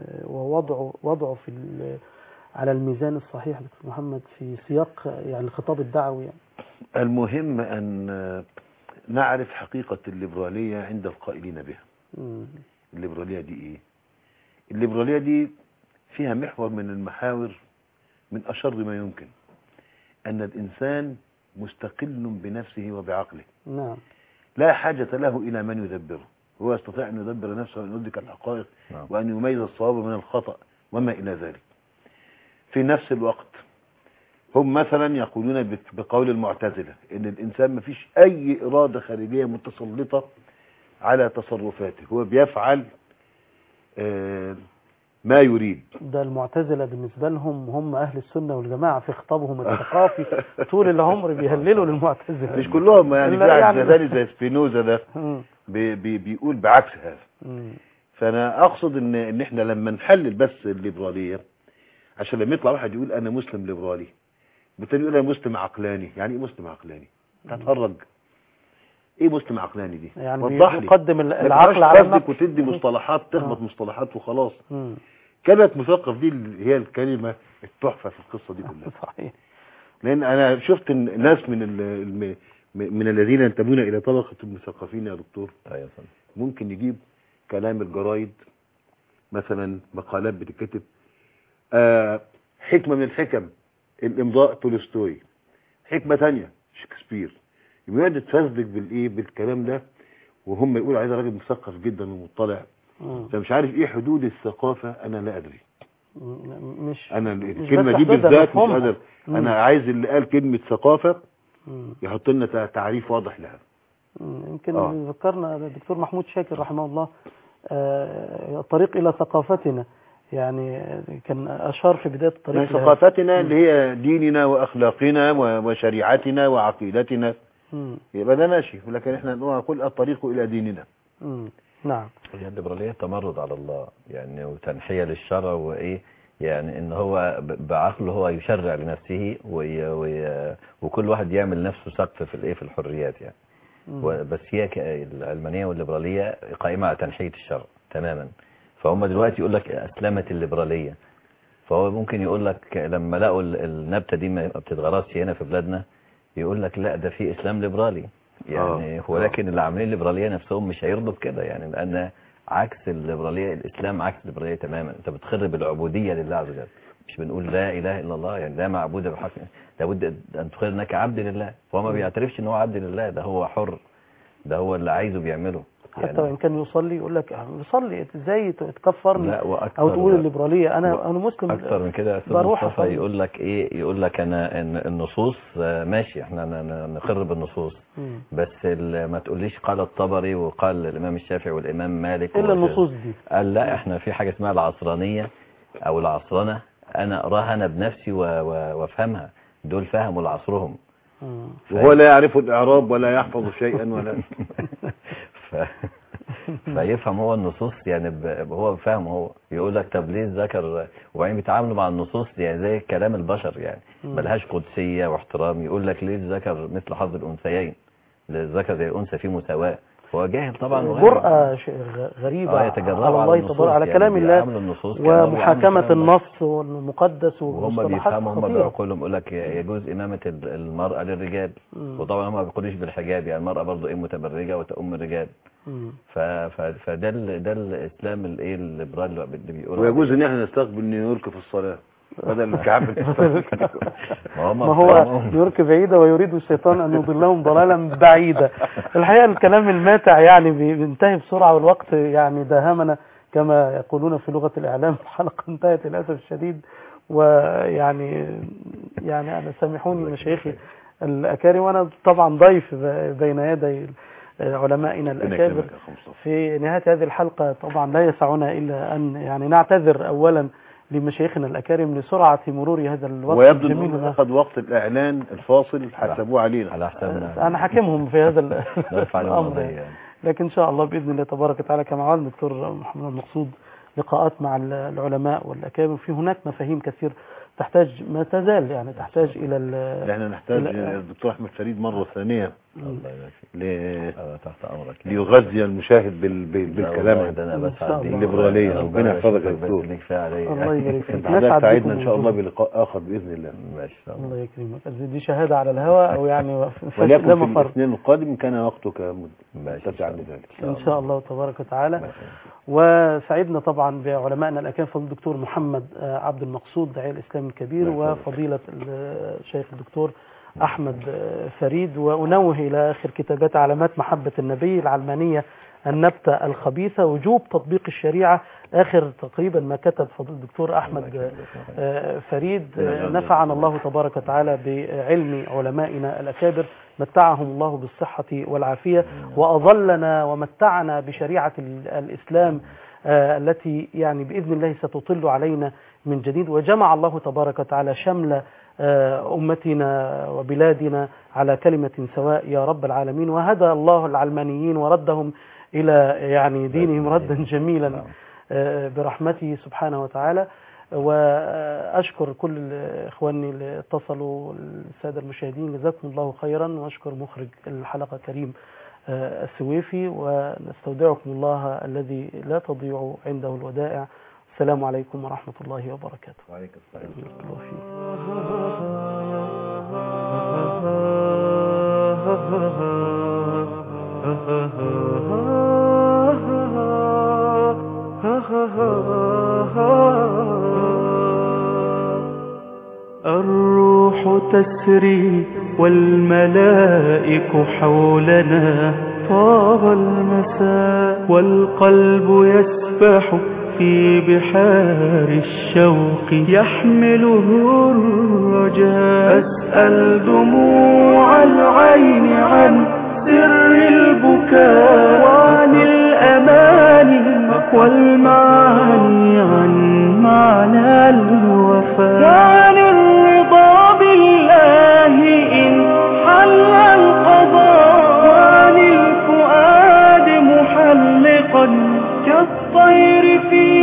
ووضعه على الميزان الصحيح دكتور محمد في سياق يعني الخطاب الدعوي يعني؟ المهم أن نعرف حقيقة الليبرالية عند القائلين بها. الليبرالية دي إيه؟ الليبرالية دي فيها محور من المحاور من أشر ما يمكن، أن الإنسان مستقل بنفسه وبعقله. نعم. لا حاجة له إلى من يدبره، هو يستطيع أن يدبر نفسه وأن يدرك الحقائق وأن يميز الصواب من الخطأ وما إلى ذلك. في نفس الوقت هم مثلا يقولون بقول المعتزلة إن الإنسان ما فيش أي إرادة خارجية متسلطة على تصرفاته، هو بيفعل ما يريد. ده المعتزلة بالنسبة لهم هم أهل السنة والجماعة في خطابهم الثقافي طول العمر بيهللوا للمعتزلة. مش كلهم يعني، في واحد زي زي سبينوزا ده بيقول بعكس هذا. فأنا أقصد إن إحنا لما نحلل بس الليبرالية، عشان لما يطلع واحد يقول أنا مسلم ليبرالي والتاني يقول أنا مسلم عقلاني، يعني إيه مسلم عقلاني؟ تتهرج. إيه مسلم عقلاني دي؟ يعني وضح لي. بيقدم العقل على النقد وتدي مصطلحات، تخبط مصطلحات وخلاص. كلمة مثقف دي هي الكلمة التحفة في القصة دي كلها. صحيح. لأن أنا شفت ناس من الذين ينتمون إلى طبقة المثقفين يا دكتور، ممكن يجيب كلام الجرايد مثلا، مقالات بتتكتب، حكمة من الحكم الإمضاء تولستوي، حكمة تانية شكسبير، يقعد يتفزلك بالكلام ده وهم يقول عايز راجل مثقف جدا ومطلع. فمش عارف ايه حدود الثقافة، انا لا ادري. انا الكلمة دي بالذات مش قادر. انا عايز اللي قال كلمة ثقافة يحط لنا تعريف واضح لها. يمكن ذكرنا الدكتور محمود شاكر رحمه الله الطريق الى ثقافتنا، يعني كان اشار في بداية الطريق ثقافتنا اللي هي ديننا واخلاقنا وشريعتنا وعقيدتنا، يبقى ده ماشي، لكن احنا نقول الطريق الى ديننا. نعم. هي الليبرالية تمرد على الله يعني، وتنحية للشرع، وايه يعني ان هو بعقله هو يشرع لنفسه وكل واحد يعمل نفسه سقف في الايه في الحريات يعني. بس هي العلمانية والليبرالية قائمة على تنحية الشرع تماما. فهم دلوقتي يقول لك اسلمت الليبرالية، فهو ممكن يقول لك لما لقوا النبتة دي ما بتتغرسش هنا في بلادنا، يقول لك لا ده في اسلام ليبرالي يعني. ولكن اللي عاملين الليبرالية نفسهم مش هيرضوا بكده يعني، لان عكس الليبرالية، الاسلام عكس الليبرالية تماما. انت بتخرب العبودية لله عز وجل. مش بنقول لا اله الا الله يعني لا معبود بحق، لابد ان تخير انك عبد لله. فهو ما بيعترفش ان هو عبد لله، ده هو حر، ده هو اللي عايزه بيعمله يعني. حتى وان كان يصلي يقول لك يصلي ازاي تكفرني او تقول الليبراليه انا مسلم. اكتر من كده مصطفى يقول لك ايه، يقول لك انا ان النصوص ماشي احنا نقر بالنصوص، بس ما تقوليش قال الطبري وقال الامام الشافعي والامام مالك الا النصوص دي. قال لا احنا في حاجه اسمها العصرانيه او العصرنه، انا اقراها انا بنفسي وافهمها. دول فهموا لعصرهم وهو لا يعرف الاعراب ولا يحفظ شيئا ولا فيفهم هو النصوص يعني هو فاهم. هو يقول لك طب ليه الذكر، وبعدين بيتعاملوا مع النصوص دي يعني زي كلام البشر يعني ملهاش قدسيه واحترام. يقول لك ليه الذكر مثل حظ الانثيين، الذكر زي الانثى في مساواه. هو جاهل طبعا، جرأة غريبة على الله تبارك على كلام الله ومحاكمة النص والمقدس وهم بيفهموا هم بعقولهم. يقول لك يجوز إمامة المرأة للرجال، وطبعا هم ما بيقولوش بالحجاب يعني المرأة برضه ايه متبرجة وتأم الرجال. فده الإسلام الايه الليبرالي اللي بيقولوا. ويجوز ان احنا نستقبل نيويورك في الصلاة بدل الكعب. ما هو نيويورك بعيدة ويريد الشيطان أن يضلهم ضلالا بعيدا. الحقيقة الكلام الماتع يعني بينتهي بسرعة، والوقت يعني داهمنا كما يقولون في لغة الإعلام. الحلقة انتهت للأسف الشديد، ويعني أنا سامحوني مشايخي الأكارم، وأنا طبعا ضيف بين يدي علمائنا الأكابر في نهاية هذه الحلقة. طبعا لا يسعنا إلا أن يعني نعتذر أولا لمشايخنا الأكارم لسرعة مرور هذا الوقت. ويبدو أنه أخذ وقت الإعلان الفاصل حسبوه علينا على حسابنا. أنا حاكمهم في هذا الأمر لكن إن شاء الله بإذن الله تبارك وتعالى كما قال الدكتور محمد المقصود لقاءات مع العلماء والأكابر. في هناك مفاهيم كثير تحتاج ما تزال يعني تحتاج إلى احنا نحتاج الدكتور أحمد فريد مرة ثانية تحت أمرك ليغذي المشاهد بالكلام الليبرالية. ربنا يحفظك يا دكتور. الله يبارك فيك. نسعد سعيدنا إن شاء الله بلقاء آخر بإذن الله. الله يكرمك. دي شهادة على الهواء أو يعني وليكن في الاثنين القادم كان وقتك متسعا لذلك إن شاء الله تبارك وتعالى. وسعدنا طبعا بعلمائنا الأكابر فضيلة الدكتور محمد عبد المقصود داعية الإسلام الكبير، وفضيلة الشيخ الدكتور أحمد فريد. وأنوه إلى آخر كتابات علامات محبة النبي العلمانية النبتة الخبيثة، وجوب تطبيق الشريعة، آخر تقريبا ما كتب فضيلة الدكتور أحمد فريد. نفعنا الله تبارك وتعالى بعلم علمائنا الأكابر، متعهم الله بالصحة والعافية، وأظلنا ومتعنا بشريعة الإسلام التي يعني بإذن الله ستطل علينا من جديد. وجمع الله تبارك وتعالى شمل أمتنا وبلادنا على كلمة سواء يا رب العالمين، وهدى الله العلمانيين وردهم إلى يعني دينهم ردا جميلا برحمته سبحانه وتعالى. وأشكر كل إخواني اللي اتصلوا، السادة المشاهدين جزاكم الله خيرا، وأشكر مخرج الحلقة كريم السويفي، ونستودعكم الله الذي لا تضيع عنده الودائع. السلام عليكم ورحمة الله وبركاته. وعليكم السلام ورحمة الروح تسري والملائك حولنا طاب المساء والقلب يسبح في بحار الشوق يحمله الرجاء. أسأل دموع العين عن سر البكاء وعن الأماني والمعاني عن معنى الوفاء وعن الرضا بالله إن حل القضاء وعن الفؤاد محلقا كالطير في